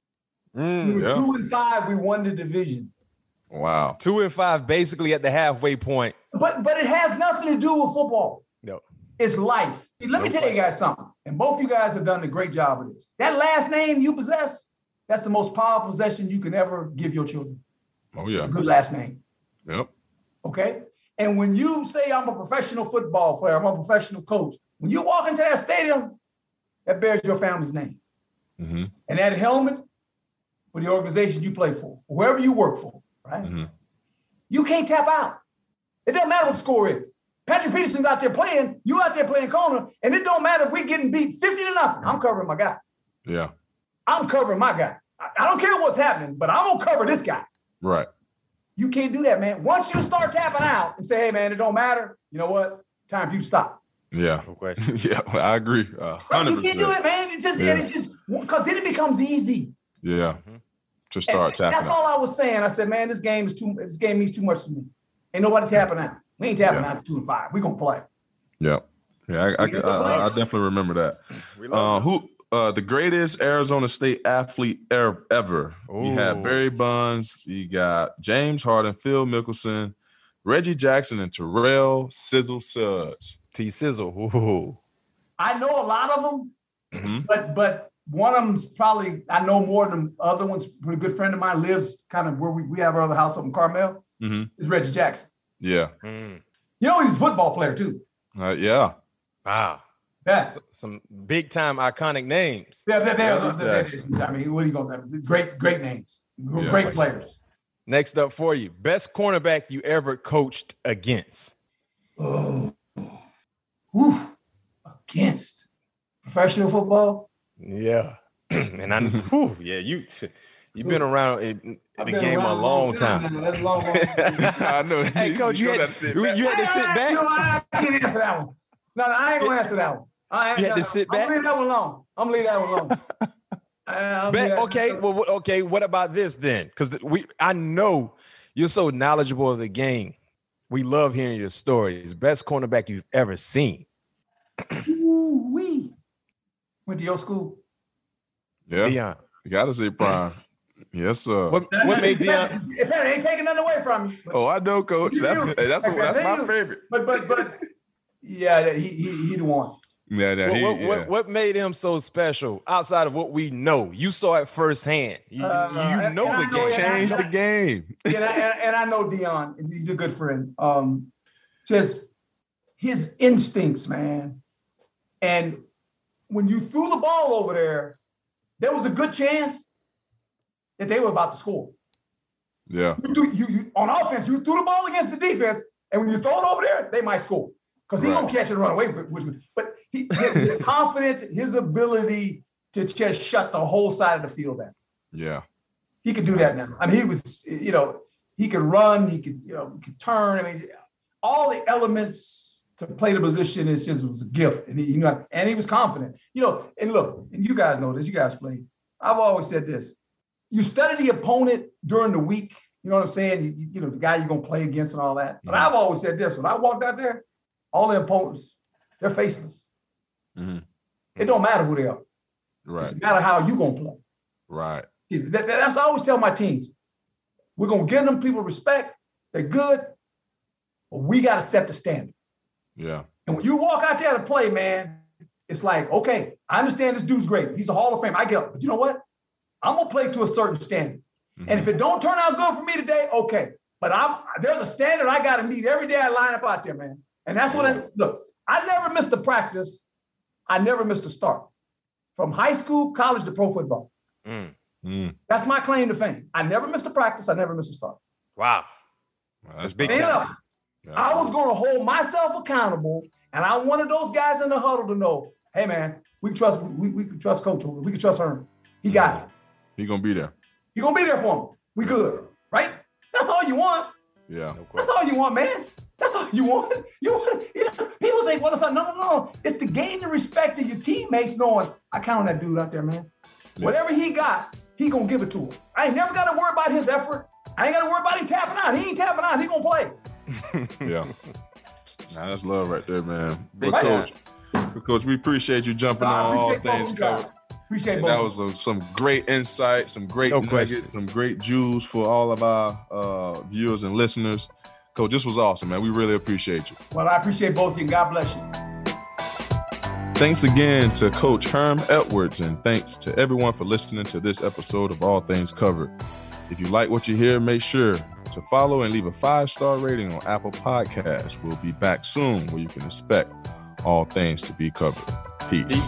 Mm, we were yeah. two and five. We won the division. Wow. Two and five, basically at the halfway point. But but it has nothing to do with football. No. It's life. Let no me tell question. you guys something. And both you guys have done a great job of this. That last name you possess, that's the most powerful possession you can ever give your children. Oh, yeah. It's a good last name. Yep. Okay? And when you say I'm a professional football player, I'm a professional coach, when you walk into that stadium, that bears your family's name. Mm-hmm. And that helmet for the organization you play for, whoever you work for, right? Mm-hmm. You can't tap out. It doesn't matter what the score is. Patrick Peterson's out there playing, you out there playing corner, and it don't matter if we're getting beat fifty to nothing. I'm covering my guy. Yeah. I'm covering my guy. I, I don't care what's happening, but I'm going to cover this guy. Right. You can't do that, man. Once you start tapping out and say, hey, man, it don't matter, you know what? Time for you to stop. Yeah. No question. Yeah. I agree. Uh, Right? You can't do it, man. It just, Yeah. it just, because then it becomes easy. Yeah. To start And tapping that's out. all I was saying. I said, man, this game is too, this game means too much to me. Ain't nobody tapping out. We ain't tapping Yeah. out at two and five. We're going to play. Yeah. Yeah. I, I, I, I definitely remember that. We Uh, love who uh, the greatest Arizona State athlete er- ever? You had Ooh. Barry Bonds. You got James Harden, Phil Mickelson, Reggie Jackson, and Terrell Sizzle Suggs. T Sizzle. Ooh. I know a lot of them, Mm-hmm. but but one of them's probably, I know more than the other one's. A good friend of mine lives kind of where we, we have our other house up in Carmel. Mm-hmm. Is Reggie Jackson. Yeah. Mm. You know, he's a football player too. Uh, yeah. Wow. Yeah. So, some big time iconic names. Yeah, there- there's- Reggie there- Jackson. I mean, what are you going to say? Great, great names. Yeah. Great players. Next up for you, best cornerback you ever coached against. Oh, whew. Against professional football. Yeah. And I, whew, yeah, you, you've been around in, I've the been game a around long time. That's a long, long time. I know. Hey, coach, you, You had, gotta sit you, back. you had to sit You know, back. I can't answer that one. No, no, I ain't gonna answer that one. I ain't, You had to no, sit I'm back? gonna leave that one alone. I'm gonna leave that one alone. Uh, Bet, yeah. okay, well, okay. What about this then? Because we, I know you're so knowledgeable of the game. We love hearing your stories. Best cornerback you've ever seen. Ooh, wee. Went to your school. Yeah, Deion. you gotta say Prime. Yes, sir. What, what made Deion? It ain't taking nothing away from you. Oh, I know, Coach. That's that's that's my favorite. But but but yeah, he he he the one. Yeah, yeah, what, he, what, yeah. what, what made him so special outside of what we know? You saw it firsthand. You, Uh, you and- know and the I know game. it- Changed the game. and, I, and, and I know Deion. He's a good friend. Um, just his instincts, man. And when you threw the ball over there, there was a good chance that they were about to score. Yeah. You, threw, you, you on offense, you threw the ball against the defense, and when you throw it over there, they might score because he's Right. gonna catch it and run away with it. But he, his, his confidence, his ability to just shut the whole side of the field down. Yeah. He could do that now. I mean, he was, you know, he could run, he could, you know, he could turn. I mean, all the elements to play the position is just was a gift, and he, you know, and he was confident. You know, and look, and you guys know this. You guys played. I've always said this: you study the opponent during the week. You know what I'm saying? You, you know, the guy you're gonna play against and all that. But Mhm. I've always said this: when I walked out there, all the opponents, they're faceless. Mm-hmm. It don't matter who they are. Right. It's a matter how you gonna play. Right. That, that- that's what I always tell my teams. We're gonna give them people respect. They're good, but we gotta set the standard. Yeah. And when you walk out there to play, man, it's like, okay, I understand this dude's great. He's a Hall of Fame. I get it. But you know what? I'm gonna play to a certain standard. Mm-hmm. And if it don't turn out good for me today, okay. But I'm there's a standard I gotta meet every day I line up out there, man. And that's what I look. I never missed a practice. I never missed a start. From high school, college to pro football. Mm. Mm. That's my claim to fame. I never missed a practice. I never missed a start. Wow. Well, That's big And time. look, I was going to hold myself accountable, and I wanted those guys in the huddle to know, hey, man, we can trust we, we can trust Coach. We can trust Herman. He got it. He gonna be there. He going to be there for me. We good, right? That's all you want. Yeah. That's all you want, man. That's all you want. You want, you know, people think, well, it's like, no, no, no. It's to gain the respect of your teammates knowing, I count on that dude out there, man. Yeah. Whatever he got, he going to give it to us. I ain't never got to worry about his effort. I ain't got to worry about him tapping out. He ain't tapping out. He going to play. Yeah. Nah, that's love right there, man. Big But time. coach, but coach, we appreciate you jumping I on all appreciate both things you guys. covered. Appreciate And both. that was uh, some great insight, some great No nuggets, question. some great jewels for all of our uh, viewers and listeners. Coach, this was awesome, man. We really appreciate you. Well, I appreciate both of you. God bless you. Thanks again to Coach Herm Edwards, and thanks to everyone for listening to this episode of All Things Covered. If you like what you hear, make sure to follow and leave a five-star rating on Apple Podcasts. We'll be back soon where you can expect all things to be covered. Peace.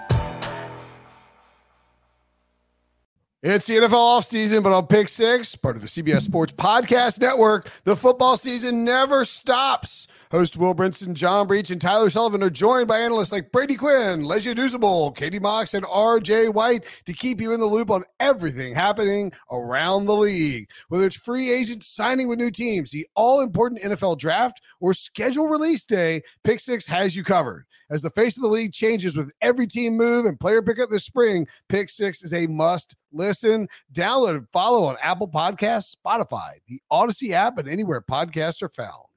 It's the N F L offseason, but on Pick Six, part of the C B S Sports Podcast Network, the football season never stops. Host Will Brinson, John Breach, and Tyler Sullivan are joined by analysts like Brady Quinn, Lesia Dusable, Katie Mox, and R J White to keep you in the loop on everything happening around the league. Whether it's free agents signing with new teams, the all-important N F L draft, or schedule release day, Pick Six has you covered. As the face of the league changes with every team move and player pickup this spring, Pick Six is a must listen. Download and follow on Apple Podcasts, Spotify, the Odyssey app, and anywhere podcasts are found.